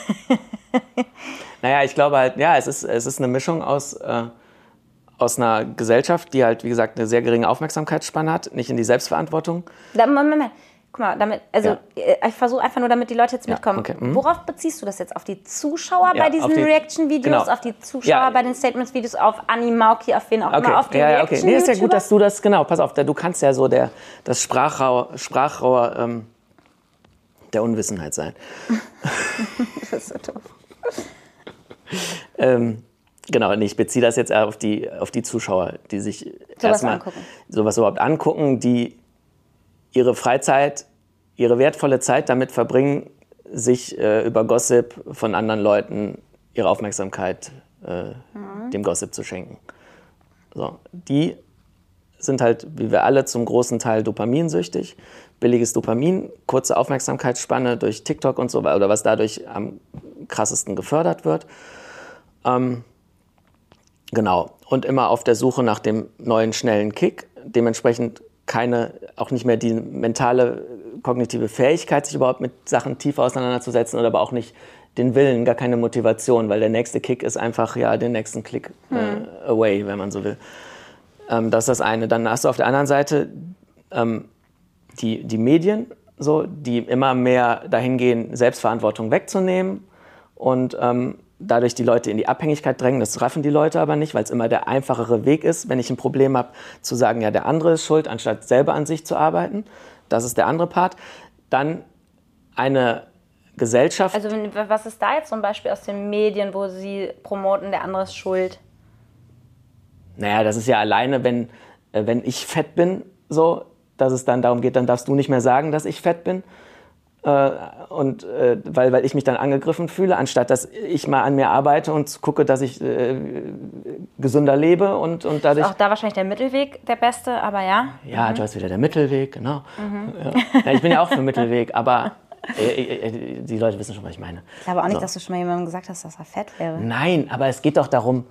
Speaker 2: Naja, ich glaube halt, ja, es ist eine Mischung aus einer Gesellschaft, die halt, wie gesagt, eine sehr geringe Aufmerksamkeitsspanne hat, nicht in die Selbstverantwortung.
Speaker 1: Moment. Guck mal, ich versuche einfach nur, damit die Leute jetzt mitkommen.
Speaker 2: Okay.
Speaker 1: Worauf beziehst du das jetzt? Auf die Zuschauer bei diesen
Speaker 2: auf die
Speaker 1: Reaction-Videos?
Speaker 2: Genau.
Speaker 1: Auf die Zuschauer bei den Statements-Videos? Auf Anni Mauki, auf wen auch immer? Auf die Reaction-YouTuber?
Speaker 2: Nee, ist ja gut, dass du das, genau, pass auf, du kannst ja so das Sprachrohr der Unwissenheit sein.
Speaker 1: Das ist so doof.
Speaker 2: Genau, ich beziehe das jetzt auf die Zuschauer, die sich erstmal sowas überhaupt angucken, die ihre Freizeit, ihre wertvolle Zeit damit verbringen, sich über Gossip von anderen Leuten ihre Aufmerksamkeit dem Gossip zu schenken. So, die sind halt, wie wir alle, zum großen Teil dopaminsüchtig. Billiges Dopamin, kurze Aufmerksamkeitsspanne durch TikTok und so, oder was dadurch am krassesten gefördert wird. Genau. Und immer auf der Suche nach dem neuen, schnellen Kick. Dementsprechend auch nicht mehr die mentale, kognitive Fähigkeit, sich überhaupt mit Sachen tiefer auseinanderzusetzen, oder aber auch nicht den Willen, gar keine Motivation, weil der nächste Kick ist einfach, den nächsten Klick away, wenn man so will. Das ist das eine. Dann hast du auf der anderen Seite die Medien, so, die immer mehr dahin gehen, Selbstverantwortung wegzunehmen und dadurch die Leute in die Abhängigkeit drängen. Das raffen die Leute aber nicht, weil es immer der einfachere Weg ist, wenn ich ein Problem habe, zu sagen, ja, der andere ist schuld, anstatt selber an sich zu arbeiten. Das ist der andere Part. Dann eine Gesellschaft.
Speaker 1: Also was ist da jetzt zum Beispiel aus den Medien, wo sie promoten, der andere ist schuld?
Speaker 2: Naja, das ist ja alleine, wenn ich fett bin, so, dass es dann darum geht, dann darfst du nicht mehr sagen, dass ich fett bin. Weil ich mich dann angegriffen fühle, anstatt dass ich mal an mir arbeite und gucke, dass ich gesünder lebe und dadurch...
Speaker 1: Ist auch da wahrscheinlich der Mittelweg der beste, aber ja.
Speaker 2: Ja, du hast wieder der Mittelweg, genau. Ja, ich bin ja auch für Mittelweg, aber die Leute wissen schon, was ich meine.
Speaker 1: Ich glaube auch nicht, dass du schon mal jemandem gesagt hast, dass er fett wäre.
Speaker 2: Nein, aber es geht doch darum,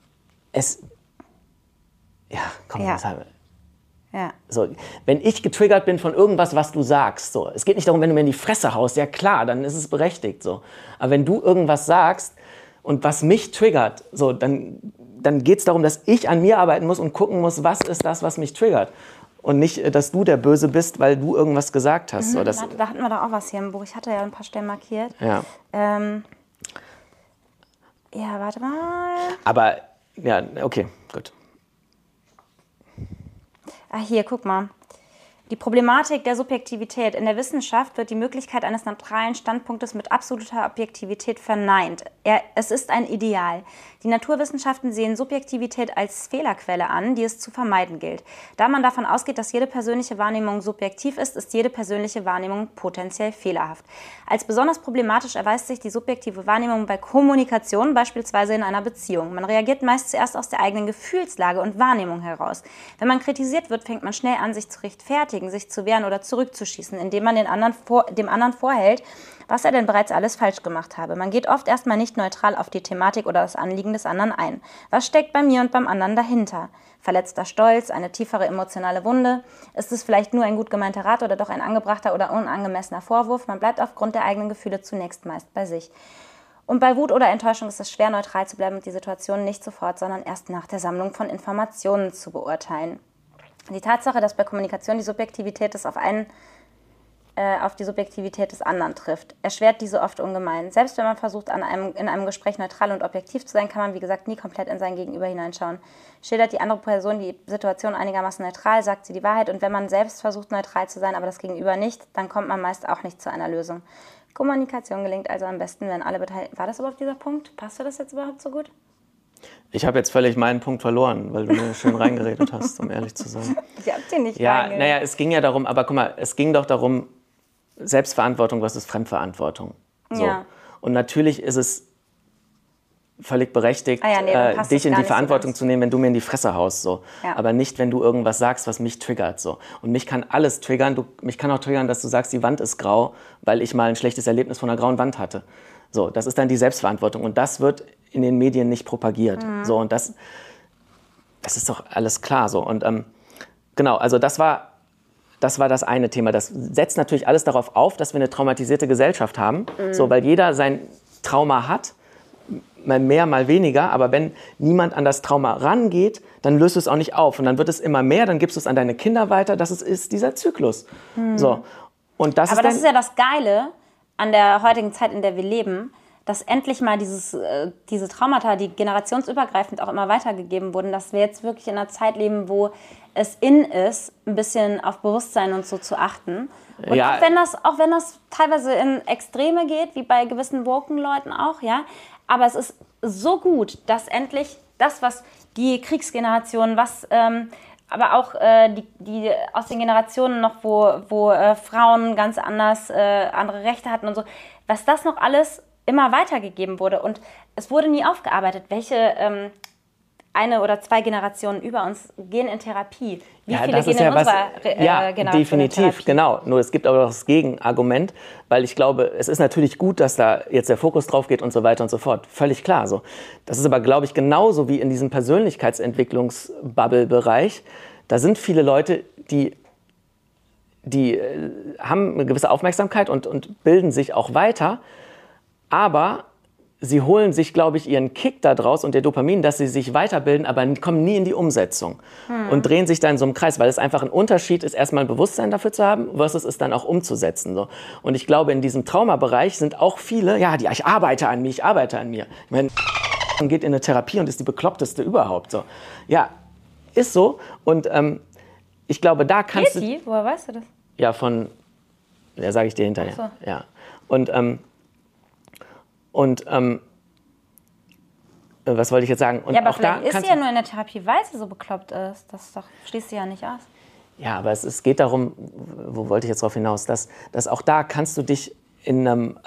Speaker 1: Ja.
Speaker 2: So, wenn ich getriggert bin von irgendwas, was du sagst, so, es geht nicht darum, wenn du mir in die Fresse haust, ja klar, dann ist es berechtigt, so. Aber wenn du irgendwas sagst und was mich triggert, so, dann geht es darum, dass ich an mir arbeiten muss und gucken muss, was ist das, was mich triggert. Und nicht, dass du der Böse bist, weil du irgendwas gesagt hast. So,
Speaker 1: da hatten wir doch auch was hier im Buch. Ich hatte ja ein paar Stellen markiert.
Speaker 2: Ja.
Speaker 1: Warte mal.
Speaker 2: Aber, ja, okay, gut.
Speaker 1: Hier, guck mal. Die Problematik der Subjektivität. In der Wissenschaft wird die Möglichkeit eines neutralen Standpunktes mit absoluter Objektivität verneint. Es ist ein Ideal. Die Naturwissenschaften sehen Subjektivität als Fehlerquelle an, die es zu vermeiden gilt. Da man davon ausgeht, dass jede persönliche Wahrnehmung subjektiv ist, ist jede persönliche Wahrnehmung potenziell fehlerhaft. Als besonders problematisch erweist sich die subjektive Wahrnehmung bei Kommunikation, beispielsweise in einer Beziehung. Man reagiert meist zuerst aus der eigenen Gefühlslage und Wahrnehmung heraus. Wenn man kritisiert wird, fängt man schnell an, sich zu rechtfertigen, sich zu wehren oder zurückzuschießen, indem man dem anderen vorhält, was er denn bereits alles falsch gemacht habe. Man geht oft erstmal nicht neutral auf die Thematik oder das Anliegen des anderen ein. Was steckt bei mir und beim anderen dahinter? Verletzter Stolz, eine tiefere emotionale Wunde? Ist es vielleicht nur ein gut gemeinter Rat oder doch ein angebrachter oder unangemessener Vorwurf? Man bleibt aufgrund der eigenen Gefühle zunächst meist bei sich. Und bei Wut oder Enttäuschung ist es schwer, neutral zu bleiben und die Situation nicht sofort, sondern erst nach der Sammlung von Informationen zu beurteilen. Die Tatsache, dass bei Kommunikation die Subjektivität auf die Subjektivität des anderen trifft, erschwert diese oft ungemein. Selbst wenn man versucht, in einem Gespräch neutral und objektiv zu sein, kann man, wie gesagt, nie komplett in sein Gegenüber hineinschauen. Schildert die andere Person die Situation einigermaßen neutral, sagt sie die Wahrheit, und wenn man selbst versucht, neutral zu sein, aber das Gegenüber nicht, dann kommt man meist auch nicht zu einer Lösung. Kommunikation gelingt also am besten, wenn alle Beteiligten... War das überhaupt dieser Punkt? Passt das jetzt überhaupt so gut?
Speaker 2: Ich habe jetzt völlig meinen Punkt verloren, weil du mir schön reingeredet hast, um ehrlich zu sein.
Speaker 1: Ich hab dir nicht
Speaker 2: reingeredet. Naja, es ging ja darum, aber guck mal, es ging doch darum, Selbstverantwortung versus Fremdverantwortung. So. Ja. Und natürlich ist es völlig berechtigt, dich in die Verantwortung zu nehmen, wenn du mir in die Fresse haust. So. Ja. Aber nicht, wenn du irgendwas sagst, was mich triggert. So. Und mich kann alles triggern. Mich kann auch triggern, dass du sagst, die Wand ist grau, weil ich mal ein schlechtes Erlebnis von einer grauen Wand hatte. So, das ist dann die Selbstverantwortung. Und das wird in den Medien nicht propagiert. Mhm. So, und das ist doch alles klar. So. Und genau, also das war das eine Thema. Das setzt natürlich alles darauf auf, dass wir eine traumatisierte Gesellschaft haben. So, weil jeder sein Trauma hat, mal mehr, mal weniger. Aber wenn niemand an das Trauma rangeht, dann löst du es auch nicht auf. Und dann wird es immer mehr, dann gibst du es an deine Kinder weiter. Das ist dieser Zyklus. So. Und das
Speaker 1: Aber das ist ja das Geile an der heutigen Zeit, in der wir leben, dass endlich mal diese Traumata, die generationsübergreifend auch immer weitergegeben wurden, dass wir jetzt wirklich in einer Zeit leben, wo es ist, ein bisschen auf Bewusstsein und so zu achten. Und
Speaker 2: Ja.
Speaker 1: auch wenn das teilweise in Extreme geht, wie bei gewissen Woken-Leuten auch, ja, aber es ist so gut, dass endlich das, was die Kriegsgenerationen, aber auch die aus den Generationen noch, wo Frauen ganz andere Rechte hatten und so, was das noch alles immer weitergegeben wurde. Und es wurde nie aufgearbeitet, welche eine oder zwei Generationen über uns gehen in Therapie. Wie viele gehen in unserer Generation
Speaker 2: definitiv,
Speaker 1: in Therapie?
Speaker 2: genau. Nur es gibt aber auch das Gegenargument, weil ich glaube, es ist natürlich gut, dass da jetzt der Fokus drauf geht und so weiter und so fort. Völlig klar so. Das ist aber, glaube ich, genauso wie in diesem Persönlichkeitsentwicklungs-Bubble-Bereich. Da sind viele Leute, die haben eine gewisse Aufmerksamkeit und bilden sich auch weiter, aber sie holen sich, glaube ich, ihren Kick da draus und ihr Dopamin, dass sie sich weiterbilden, aber kommen nie in die Umsetzung und drehen sich da in so einem Kreis, weil es einfach ein Unterschied ist, erstmal ein Bewusstsein dafür zu haben, versus es dann auch umzusetzen. So. Und ich glaube, in diesem Traumabereich sind auch viele, ich arbeite an mir. Ich meine, man geht in eine Therapie und ist die bekloppteste überhaupt. So. Ja, ist so. Und ich glaube, da kannst du...
Speaker 1: Woher weißt du das?
Speaker 2: Ja, sage ich dir hinterher.
Speaker 1: Ach so.
Speaker 2: Ja. Was wollte ich jetzt sagen? Und
Speaker 1: Ja, aber
Speaker 2: auch da
Speaker 1: vielleicht ist sie ja nur in der Therapie, weil sie so bekloppt ist. Das schließt sie ja nicht aus.
Speaker 2: Ja, aber es geht darum, wo wollte ich jetzt drauf hinaus, dass auch da kannst du dich in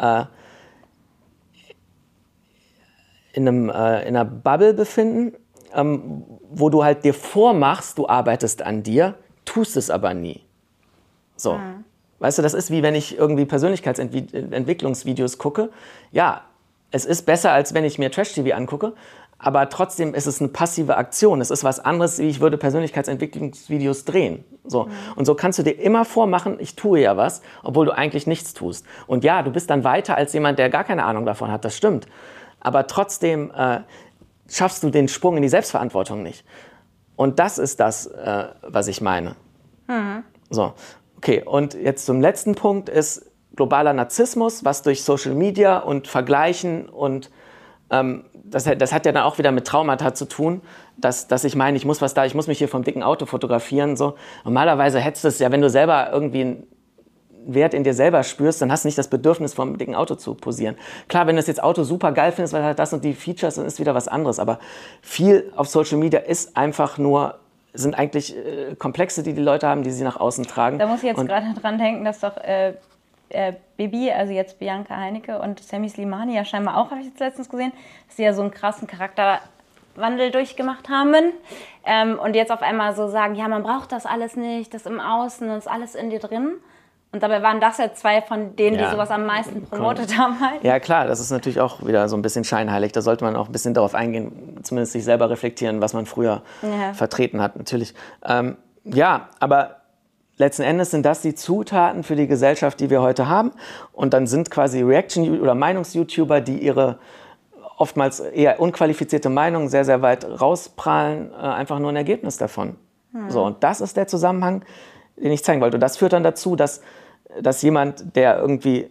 Speaker 2: einer Bubble befinden, wo du halt dir vormachst, du arbeitest an dir, tust es aber nie. So. Weißt du, das ist wie wenn ich irgendwie Persönlichkeitsentwicklungsvideos gucke. Ja, es ist besser, als wenn ich mir Trash-TV angucke, aber trotzdem ist es eine passive Aktion. Es ist was anderes, wie ich würde Persönlichkeitsentwicklungsvideos drehen. So. Und so kannst du dir immer vormachen, ich tue ja was, obwohl du eigentlich nichts tust. Und ja, du bist dann weiter als jemand, der gar keine Ahnung davon hat, das stimmt. Aber trotzdem schaffst du den Sprung in die Selbstverantwortung nicht. Und das ist das, was ich meine. So. Okay, und jetzt zum letzten Punkt ist globaler Narzissmus, was durch Social Media und Vergleichen und das hat ja dann auch wieder mit Traumata zu tun, dass ich meine, ich muss mich hier vom dicken Auto fotografieren. So. Normalerweise hättest du es ja, wenn du selber irgendwie einen Wert in dir selber spürst, dann hast du nicht das Bedürfnis, vom dicken Auto zu posieren. Klar, wenn du das Auto super geil findest, weil halt das und die Features, dann ist wieder was anderes. Aber viel auf Social Media ist einfach nur, sind eigentlich Komplexe, die Leute haben, die sie nach außen tragen.
Speaker 1: Da muss ich jetzt gerade dran denken, dass doch Bibi, also jetzt Bianca Heinecke und Sammy Slimani ja scheinbar auch, habe ich jetzt letztens gesehen, dass sie ja so einen krassen Charakterwandel durchgemacht haben und jetzt auf einmal so sagen, ja, man braucht das alles nicht, das im Außen und ist alles in dir drin. Und dabei waren das ja zwei von denen, die sowas am meisten promotet haben halt. Ja,
Speaker 2: klar, das ist natürlich auch wieder so ein bisschen scheinheilig. Da sollte man auch ein bisschen darauf eingehen, zumindest sich selber reflektieren, was man früher vertreten hat, natürlich. Aber letzten Endes sind das die Zutaten für die Gesellschaft, die wir heute haben. Und dann sind quasi Reaction- oder Meinungs-YouTuber, die ihre oftmals eher unqualifizierte Meinung sehr, sehr weit rausprahlen, einfach nur ein Ergebnis davon. So, und das ist der Zusammenhang, den ich zeigen wollte. Und das führt dann dazu, dass jemand, der irgendwie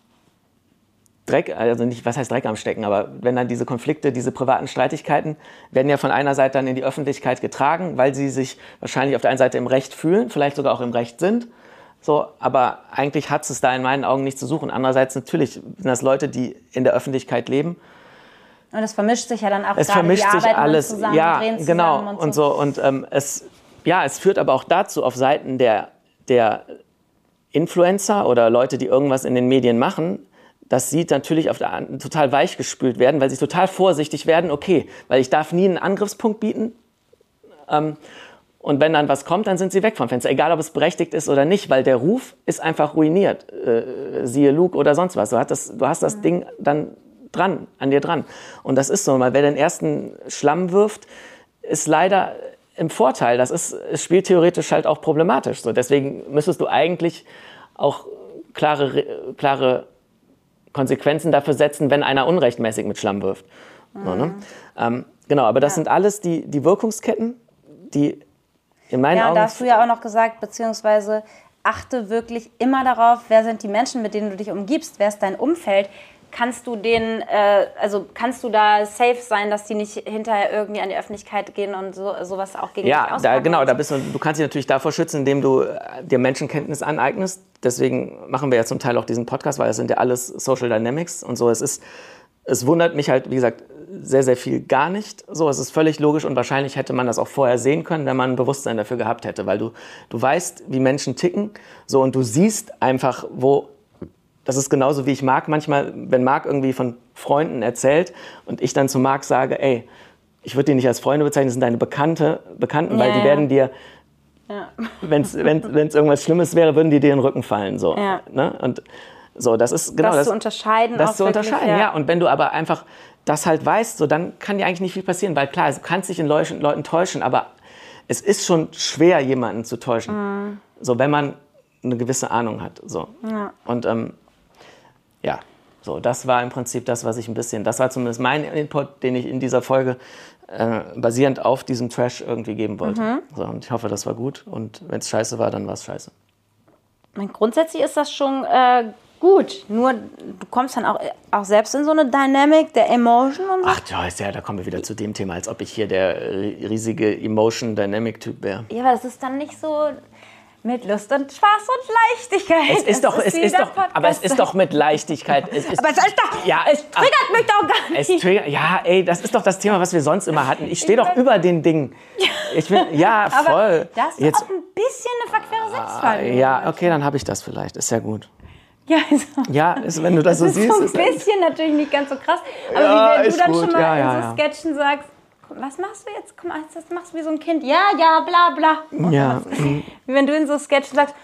Speaker 2: was heißt Dreck am Stecken, aber wenn dann diese Konflikte, diese privaten Streitigkeiten werden ja von einer Seite dann in die Öffentlichkeit getragen, weil sie sich wahrscheinlich auf der einen Seite im Recht fühlen, vielleicht sogar auch im Recht sind, so, aber eigentlich hat es da in meinen Augen nichts zu suchen. Andererseits natürlich sind das Leute, die in der Öffentlichkeit leben.
Speaker 1: Und es vermischt sich ja dann auch
Speaker 2: es
Speaker 1: gerade,
Speaker 2: vermischt
Speaker 1: die
Speaker 2: sich
Speaker 1: arbeiten
Speaker 2: alles,
Speaker 1: zusammen,
Speaker 2: ja,
Speaker 1: drehen zusammen
Speaker 2: genau,
Speaker 1: und so.
Speaker 2: Und es führt aber auch dazu, auf Seiten der Influencer oder Leute, die irgendwas in den Medien machen, dass sie natürlich total weichgespült werden, weil sie total vorsichtig werden, okay, weil ich darf nie einen Angriffspunkt bieten. Und wenn dann was kommt, dann sind sie weg vom Fenster, egal ob es berechtigt ist oder nicht, weil der Ruf ist einfach ruiniert. Siehe Luke oder sonst was. Du hast das Ding dann an dir dran. Und das ist so, weil wer den ersten Schlamm wirft, ist leider im Vorteil. Es spielt theoretisch halt auch problematisch. So, deswegen müsstest du eigentlich auch klare Konsequenzen dafür setzen, wenn einer unrechtmäßig mit Schlamm wirft. So, ne? Genau, aber das sind alles die Wirkungsketten, die in meinen Augen...
Speaker 1: Ja, da hast du ja auch noch gesagt, beziehungsweise achte wirklich immer darauf, wer sind die Menschen, mit denen du dich umgibst, wer ist dein Umfeld. Kannst du kannst du da safe sein, dass die nicht hinterher irgendwie an die Öffentlichkeit gehen und sowas auch gegen dich ausmachen?
Speaker 2: Ja, genau, du kannst dich natürlich davor schützen, indem du dir Menschenkenntnis aneignest. Deswegen machen wir ja zum Teil auch diesen Podcast, weil das sind ja alles Social Dynamics und so. Es wundert mich halt, wie gesagt, sehr, sehr viel gar nicht. So, es ist völlig logisch und wahrscheinlich hätte man das auch vorher sehen können, wenn man ein Bewusstsein dafür gehabt hätte, weil du weißt, wie Menschen ticken, so, und du siehst einfach, das ist genauso wie ich Marc manchmal, wenn Marc irgendwie von Freunden erzählt und ich dann zu Marc sage, ey, ich würde die nicht als Freunde bezeichnen, das sind deine Bekannten, weil die werden dir, wenn es irgendwas Schlimmes wäre, würden die dir in den Rücken fallen. So, ne? Und so, das ist genau das.
Speaker 1: Zu unterscheiden.
Speaker 2: Das zu unterscheiden, ja. Und wenn du aber einfach das halt weißt, so, dann kann dir eigentlich nicht viel passieren, weil klar, du kannst dich in Leuten täuschen, aber es ist schon schwer, jemanden zu täuschen, so, wenn man eine gewisse Ahnung hat. So. Ja. Und ja, so, das war im Prinzip das, was ich das war zumindest mein Input, den ich in dieser Folge basierend auf diesem Trash irgendwie geben wollte. So, und ich hoffe, das war gut. Und wenn es scheiße war, dann war es scheiße.
Speaker 1: Grundsätzlich ist das schon gut. Nur, du kommst dann auch selbst in so eine Dynamic der Emotion und so.
Speaker 2: Ach, Joyce, ja, da kommen wir wieder zu dem Thema, als ob ich hier der riesige Emotion-Dynamic-Typ wäre.
Speaker 1: Ja, aber das ist dann nicht so mit Lust und Spaß und Leichtigkeit.
Speaker 2: Es ist doch mit Leichtigkeit.
Speaker 1: Aber es triggert mich doch gar nicht.
Speaker 2: Das ist doch das Thema, was wir sonst immer hatten. Ich stehe doch über den Dingen. Voll.
Speaker 1: Aber das ist auch ein bisschen eine verquere Selbstwahrnehmung.
Speaker 2: Ja, okay, dann habe ich das vielleicht. Ist ja gut.
Speaker 1: Ja,
Speaker 2: wenn du das so siehst.
Speaker 1: So ein bisschen natürlich nicht ganz so krass. Aber wie wenn du dann schon mal in so Sketchen sagst, was machst du jetzt? Guck mal, das machst du wie so ein Kind. Ja, bla, bla.
Speaker 2: Ja.
Speaker 1: Wie wenn du in so Sketchen sagst,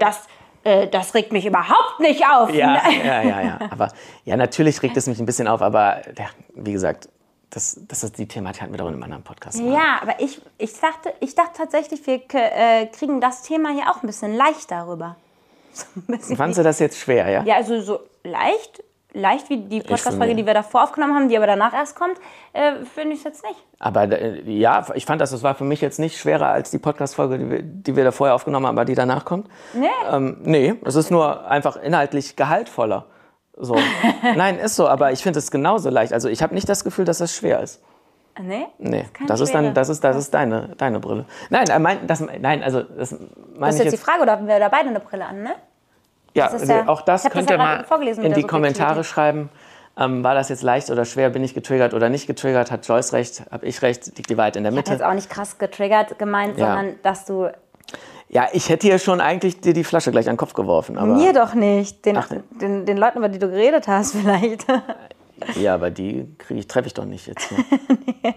Speaker 1: das regt mich überhaupt nicht auf.
Speaker 2: Ja. Aber ja, natürlich regt es mich ein bisschen auf, aber ja, wie gesagt, das ist die Thematik, hatten wir doch in einem anderen Podcast.
Speaker 1: Ja, aber ich dachte tatsächlich, wir kriegen das Thema hier auch ein bisschen leichter rüber. So
Speaker 2: fandst du das jetzt schwer, ja?
Speaker 1: Ja, also so leicht wie die Podcast-Folge, die wir davor aufgenommen haben, die aber danach erst kommt, finde ich es jetzt nicht.
Speaker 2: Aber ich fand das war für mich jetzt nicht schwerer als die Podcast-Folge, die wir da vorher aufgenommen haben, aber die danach kommt.
Speaker 1: Nee.
Speaker 2: Nee, es ist nur einfach inhaltlich gehaltvoller. So. Nein, ist so, aber ich finde es genauso leicht. Also ich habe nicht das Gefühl, dass das schwer ist.
Speaker 1: Nee?
Speaker 2: Das ist deine Brille. Nein, das meine
Speaker 1: das ist jetzt die Frage, oder haben wir da beide eine Brille an, ne?
Speaker 2: Ja, auch das könnt ihr mal in die Kommentare schreiben. War das jetzt leicht oder schwer? Bin ich getriggert oder nicht getriggert? Hat Joyce recht? Habe ich recht? Liegt die Wahrheit in der Mitte?
Speaker 1: Ich habe jetzt auch nicht krass getriggert gemeint, sondern dass du...
Speaker 2: Ja, ich hätte hier schon eigentlich dir die Flasche gleich an den Kopf geworfen. Aber
Speaker 1: mir doch nicht. Den Leuten, über die du geredet hast vielleicht.
Speaker 2: Ja, aber die treffe ich doch nicht jetzt. Ne? Nee.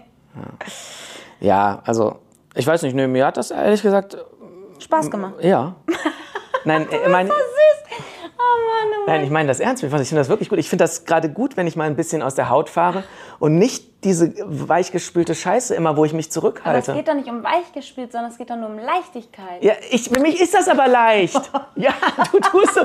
Speaker 2: Ja, also ich weiß nicht, mir hat das ehrlich gesagt...
Speaker 1: Spaß gemacht.
Speaker 2: Ja. Nein,
Speaker 1: so süß. Oh Mann.
Speaker 2: Nein, ich meine das ernst. Ich finde das wirklich gut. Ich finde das gerade gut, wenn ich mal ein bisschen aus der Haut fahre und nicht diese weichgespülte Scheiße immer, wo ich mich zurückhalte.
Speaker 1: Aber es geht doch nicht um weichgespült, sondern es geht doch nur um Leichtigkeit.
Speaker 2: Ja, für mich ist das aber leicht. Ja, du tust so.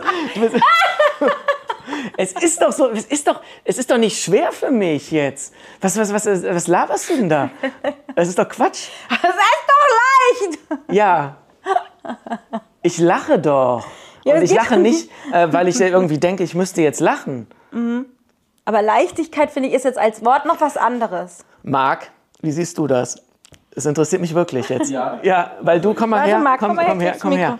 Speaker 2: Es ist doch so, es ist doch nicht schwer für mich jetzt. Was laberst du denn da? Das ist doch Quatsch.
Speaker 1: Das ist doch leicht.
Speaker 2: Ja. Ich lache doch. Ja, und ich lache nicht, weil ich irgendwie denke, ich müsste jetzt lachen.
Speaker 1: Mhm. Aber Leichtigkeit, finde ich, ist jetzt als Wort noch was anderes.
Speaker 2: Marc, wie siehst du das? Es interessiert mich wirklich jetzt. Ja, weil du, komm mal her.
Speaker 1: Marc,
Speaker 2: komm her.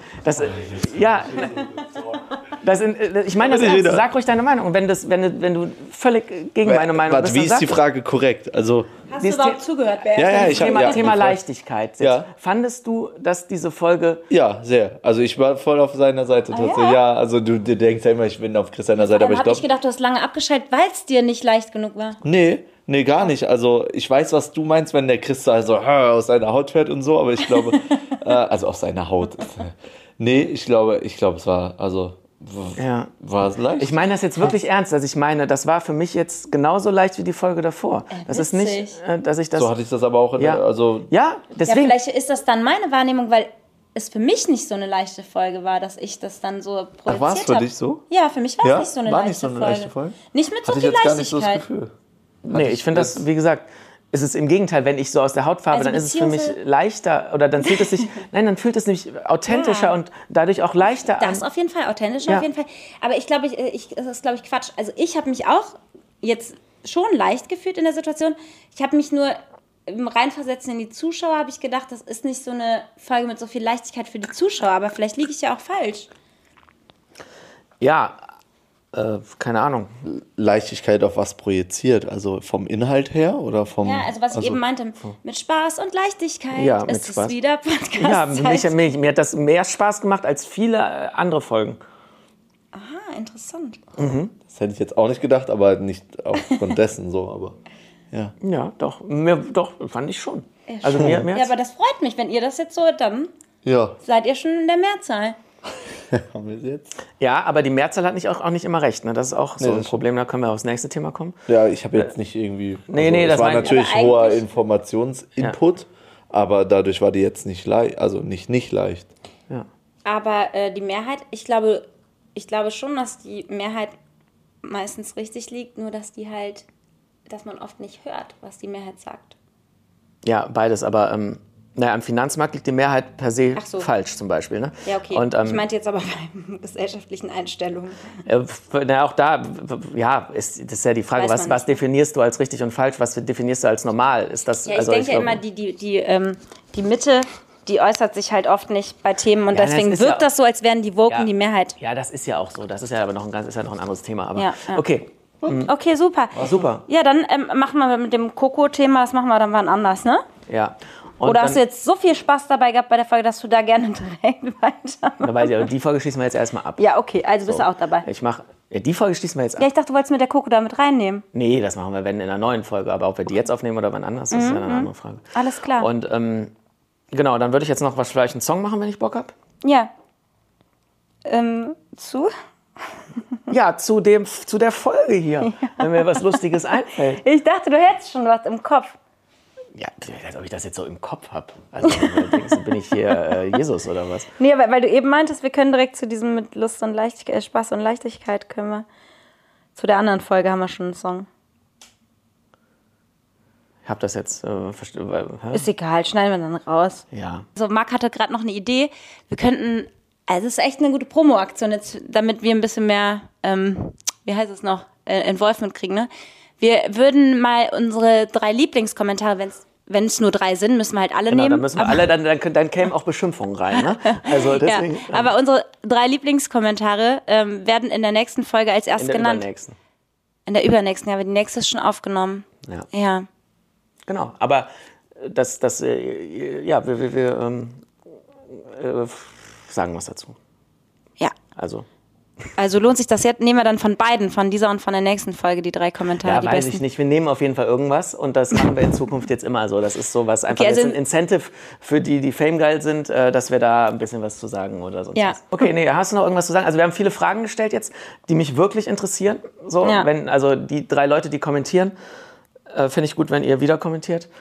Speaker 2: Ich meine das ernst. Sag ruhig deine Meinung. Und wenn du völlig gegen meine Meinung bist,
Speaker 4: wie ist die Frage korrekt? Also,
Speaker 1: hast du überhaupt zugehört?
Speaker 2: Thema Leichtigkeit. Ja. Fandest du, dass diese Folge...
Speaker 4: Ja, sehr. Also ich war voll auf seiner Seite tatsächlich. Ja, also du denkst ja immer, ich bin auf Chris seiner Seite. Aber ich glaube...
Speaker 1: Ich gedacht, du hast lange abgeschaltet, weil es dir nicht leicht genug war.
Speaker 4: Nee, gar nicht. Also ich weiß, was du meinst, wenn der Chris da so aus seiner Haut fährt und so, aber ich glaube... also aus seiner Haut. Nee, ich glaube, es war... War es leicht?
Speaker 2: Ich meine das jetzt wirklich ernst. Also ich meine, das war für mich jetzt genauso leicht wie die Folge davor. Das ist nicht, dass ich das...
Speaker 4: So hatte ich das aber auch
Speaker 2: deswegen...
Speaker 1: Ja, vielleicht ist das dann meine Wahrnehmung, weil es für mich nicht so eine leichte Folge war, dass ich das dann so projiziert habe.
Speaker 4: War es für dich so?
Speaker 1: Ja, für mich war es nicht so eine leichte Folge. Nicht mit so viel Leichtigkeit.
Speaker 4: Gar nicht so das Gefühl.
Speaker 2: Nee, ich finde das, wie gesagt, ist es im Gegenteil, wenn ich so aus der Haut farbe,
Speaker 1: Also
Speaker 2: dann ist es für mich leichter oder dann fühlt es sich, dann fühlt es sich authentischer und dadurch auch leichter an.
Speaker 1: Das auf jeden Fall, authentischer auf jeden Fall. Aber das ist, glaube ich, Quatsch. Also ich habe mich auch jetzt schon leicht gefühlt in der Situation. Ich habe mich nur im Reinversetzen in die Zuschauer, habe ich gedacht, das ist nicht so eine Folge mit so viel Leichtigkeit für die Zuschauer, aber vielleicht liege ich ja auch falsch.
Speaker 2: Ja, keine Ahnung.
Speaker 4: Leichtigkeit auf was projiziert? Also vom Inhalt her oder vom...
Speaker 1: Ja, also was ich eben meinte, mit Spaß und Leichtigkeit
Speaker 2: Ja, mit
Speaker 1: ist
Speaker 2: Spaß.
Speaker 1: es wieder Podcast.
Speaker 2: Ja, mir hat das mehr Spaß gemacht als viele andere Folgen.
Speaker 1: Aha, interessant.
Speaker 4: Das hätte ich jetzt auch nicht gedacht, aber nicht aufgrund dessen so, aber ja.
Speaker 2: Ja, doch, fand ich schon.
Speaker 1: Ja,
Speaker 2: Also mir
Speaker 1: ja, aber das freut mich, wenn ihr das jetzt so hört, dann
Speaker 4: Ja,
Speaker 1: seid ihr schon in der Mehrzahl.
Speaker 4: haben wir es jetzt?
Speaker 2: Ja, aber die Mehrzahl hat auch nicht immer recht. Ne? Das ist auch so ein
Speaker 4: das
Speaker 2: Problem. Da können wir aufs nächste Thema kommen.
Speaker 4: Ja, ich habe jetzt nicht irgendwie...
Speaker 2: Nee, das
Speaker 4: das war
Speaker 2: meine ich.
Speaker 4: natürlich
Speaker 1: Aber
Speaker 4: hoher
Speaker 1: eigentlich-
Speaker 4: Informationsinput, aber dadurch war die jetzt nicht leicht, also nicht leicht.
Speaker 2: Ja.
Speaker 1: Aber die Mehrheit, ich glaube schon, dass die Mehrheit meistens richtig liegt, nur dass dass man oft nicht hört, was die Mehrheit sagt.
Speaker 2: Ja, beides, aber am Finanzmarkt liegt die Mehrheit per se
Speaker 1: Ach so.
Speaker 2: falsch zum Beispiel. Ne?
Speaker 1: Ja, okay.
Speaker 2: Und,
Speaker 1: ich meinte jetzt aber bei gesellschaftlichen Einstellungen.
Speaker 2: auch da, das ist ja die Frage,
Speaker 1: Weiß man
Speaker 2: was
Speaker 1: nicht.
Speaker 2: definierst du als richtig und falsch, was definierst du als normal? Ist das,
Speaker 1: Ja, ich denke immer, die Mitte, die äußert sich halt oft nicht bei Themen und
Speaker 2: Ja, das
Speaker 1: deswegen
Speaker 2: ist
Speaker 1: wirkt
Speaker 2: ja-
Speaker 1: das so, als wären die Woken
Speaker 2: Ja.
Speaker 1: die Mehrheit.
Speaker 2: Ja, das ist ja auch so. Das ist ja aber noch ein anderes Thema. Aber
Speaker 1: Ja.
Speaker 2: okay,
Speaker 1: Okay, super.
Speaker 2: super.
Speaker 1: Ja, dann machen wir mit dem Koko-Thema, das machen wir dann wann anders, ne?
Speaker 2: Ja. Und
Speaker 1: Oder hast du jetzt so viel Spaß dabei gehabt bei der Folge, dass du da gerne direkt weiter...
Speaker 2: dabei, die Folge schließen wir jetzt erstmal ab.
Speaker 1: Ja, okay, also bist du auch dabei.
Speaker 2: Die Folge schließen wir jetzt ab.
Speaker 1: Ja, ich dachte, du wolltest mit der Koko da mit reinnehmen.
Speaker 2: Nee, das machen wir wenn in einer neuen Folge. Aber ob wir die jetzt aufnehmen oder wann anders, das ist ja eine andere Frage.
Speaker 1: Alles klar.
Speaker 2: Und genau, dann würde ich jetzt noch vielleicht einen Song machen, wenn ich Bock habe.
Speaker 1: Ja. Zu?
Speaker 2: Ja, zu der Folge hier, wenn mir was Lustiges einfällt.
Speaker 1: Ich dachte, du hättest schon was im Kopf.
Speaker 2: Ja, als ob ich das jetzt so im Kopf habe. Also denkst du, bin ich hier Jesus oder was?
Speaker 1: Nee, weil du eben meintest, wir können direkt zu diesem mit Lust und Leichtigkeit, Spaß und Leichtigkeit können wir. Zu der anderen Folge haben wir schon einen Song.
Speaker 2: Ich habe das jetzt
Speaker 1: Ist egal, schneiden wir dann raus.
Speaker 2: Ja.
Speaker 1: Also Marc hatte gerade noch eine Idee. Wir könnten, also es ist echt eine gute Promo-Aktion jetzt, damit wir ein bisschen mehr, wie heißt es noch, Involvement kriegen, ne? Wir würden mal unsere 3 Lieblingskommentare, wenn es nur 3 sind, müssen wir halt alle
Speaker 2: Genau,
Speaker 1: nehmen.
Speaker 2: dann müssen wir alle, dann kämen auch Beschimpfungen rein. Ne? Also deswegen,
Speaker 1: Ja, aber unsere 3 Lieblingskommentare werden in der nächsten Folge als erstes
Speaker 2: in der
Speaker 1: genannt.
Speaker 2: übernächsten.
Speaker 1: In der übernächsten, ja, aber die nächste ist schon aufgenommen.
Speaker 2: Ja.
Speaker 1: Ja.
Speaker 2: Genau, aber wir sagen was dazu.
Speaker 1: Ja.
Speaker 2: Also,
Speaker 1: lohnt sich das jetzt? Nehmen wir dann von beiden, von dieser und von der nächsten Folge, die 3 Kommentare,
Speaker 2: ja,
Speaker 1: die
Speaker 2: weiß
Speaker 1: besten.
Speaker 2: ich nicht. Wir nehmen auf jeden Fall irgendwas und das machen wir in Zukunft jetzt immer so. Das ist sowas einfach
Speaker 1: Okay, also
Speaker 2: jetzt ein Incentive für die Fame-geil sind, dass wir da ein bisschen was zu sagen oder sonst
Speaker 1: Ja.
Speaker 2: was. Okay, nee, hast du noch irgendwas zu sagen? Also wir haben viele Fragen gestellt jetzt, die mich wirklich interessieren. So,
Speaker 1: Ja.
Speaker 2: also die 3 Leute, die kommentieren, finde ich gut, wenn ihr wieder kommentiert.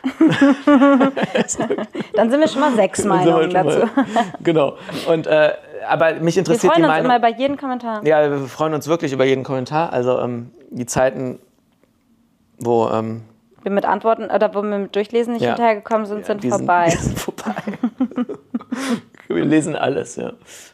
Speaker 1: Dann sind wir schon mal 6 Meinungen dazu.
Speaker 2: Genau. Und aber mich
Speaker 1: Wir
Speaker 2: interessiert
Speaker 1: freuen
Speaker 2: die
Speaker 1: uns
Speaker 2: Meinung.
Speaker 1: immer bei jedem Kommentar.
Speaker 2: Ja, wir freuen uns wirklich über jeden Kommentar. Also die Zeiten, wo
Speaker 1: Wir mit Antworten oder wo wir mit Durchlesen nicht
Speaker 2: Ja.
Speaker 1: hinterhergekommen sind, sind
Speaker 2: die
Speaker 1: vorbei.
Speaker 2: Die sind vorbei. Wir lesen alles, ja.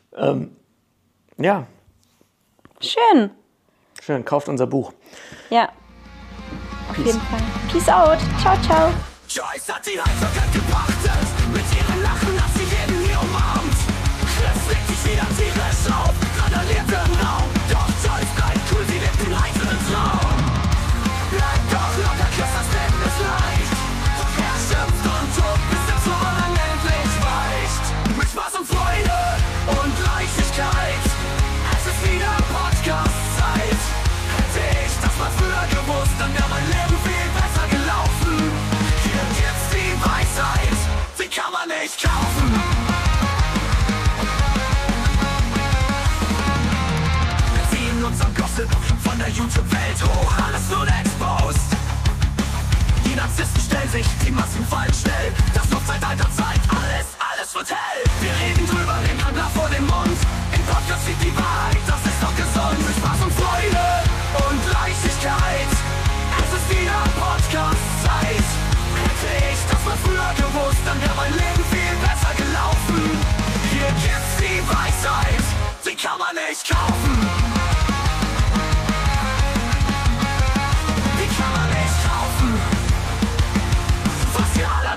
Speaker 2: Ja,
Speaker 1: Schön.
Speaker 2: schön. Kauft unser Buch.
Speaker 1: Ja. Auf jeden Fall. Peace out. Ciao, ciao.
Speaker 5: Joyce hat die Heiterkeit gepachtet. Mit ihrem Lachen hat sie jeden hier umarmt. Chris regt sich wieder tierisch auf. Randaliert im Raum. Doch Joyce bleibt cool, sie lebt den heiteren Traum. Bleib doch locker, Chris, das Leben ist leicht. Er schimpft und tobt, bis der Zorn dann endlich weicht. Mit Spaß und Freude und Leichtigkeit. Es ist wieder Podcast-Zeit. Hätte ich das mal früher gewusst, dann wäre mein Leben viel besser gelaufen. Hier gibt's die Weisheit, die kann man nicht kaufen.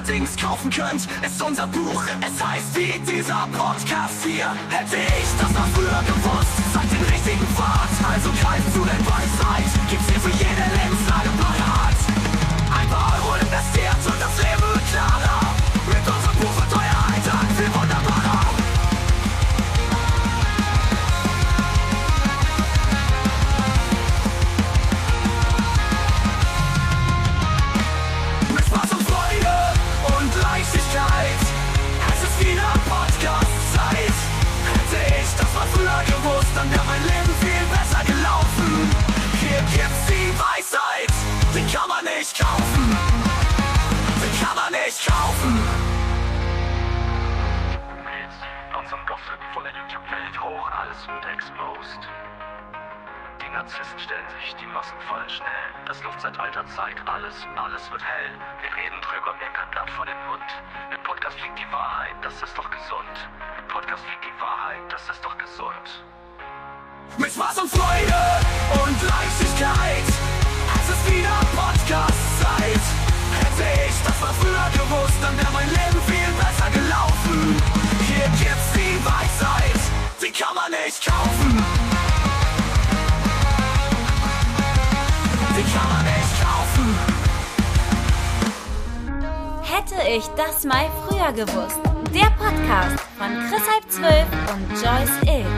Speaker 5: neuerdings kaufen könnt, ist unser Buch. Es heißt wie dieser Podcast hier. Hätte ich das noch früher gewusst, zeigt den richtigen Pfad. Also greif zu den Weisheit, gibt's hier für jede Lebenslage parat. Ein paar Euro investiert und das Leben wird klarer. Mit unserem Buch wird euer Alltag viel wunderbarer. Mit Spaß und Freude und Leichtigkeit, es ist wieder Podcast-Zeit. Hätte ich das mal früher gewusst, dann wäre mein Leben viel besser gelaufen. Hier gibt's die Weisheit, die kann man nicht kaufen. Die kann man nicht kaufen.
Speaker 6: Jetzt unserem Gossip von der YouTube-Welt hoch, alles wird exposed. Die Narzissten stellen sich, die Massen fallen schnell. Das läuft seit alter Zeit, alles wird hell. Wir reden drüber, mir kein Blatt vor den Mund. Im Podcast fliegt die Wahrheit, das ist doch gesund. Im Podcast fliegt die Wahrheit, das ist doch gesund.
Speaker 5: Mit Spaß und Freude und Leichtigkeit, es ist wieder Podcast-Zeit. Hätte ich das mal früher gewusst, dann wäre mein Leben viel besser gelaufen. Hier gibt's die Weisheit, die kann man nicht kaufen. Die kann man nicht kaufen.
Speaker 3: Hätte ich das mal früher gewusst. Der Podcast von Chris Halb 12 und Joyce Ill.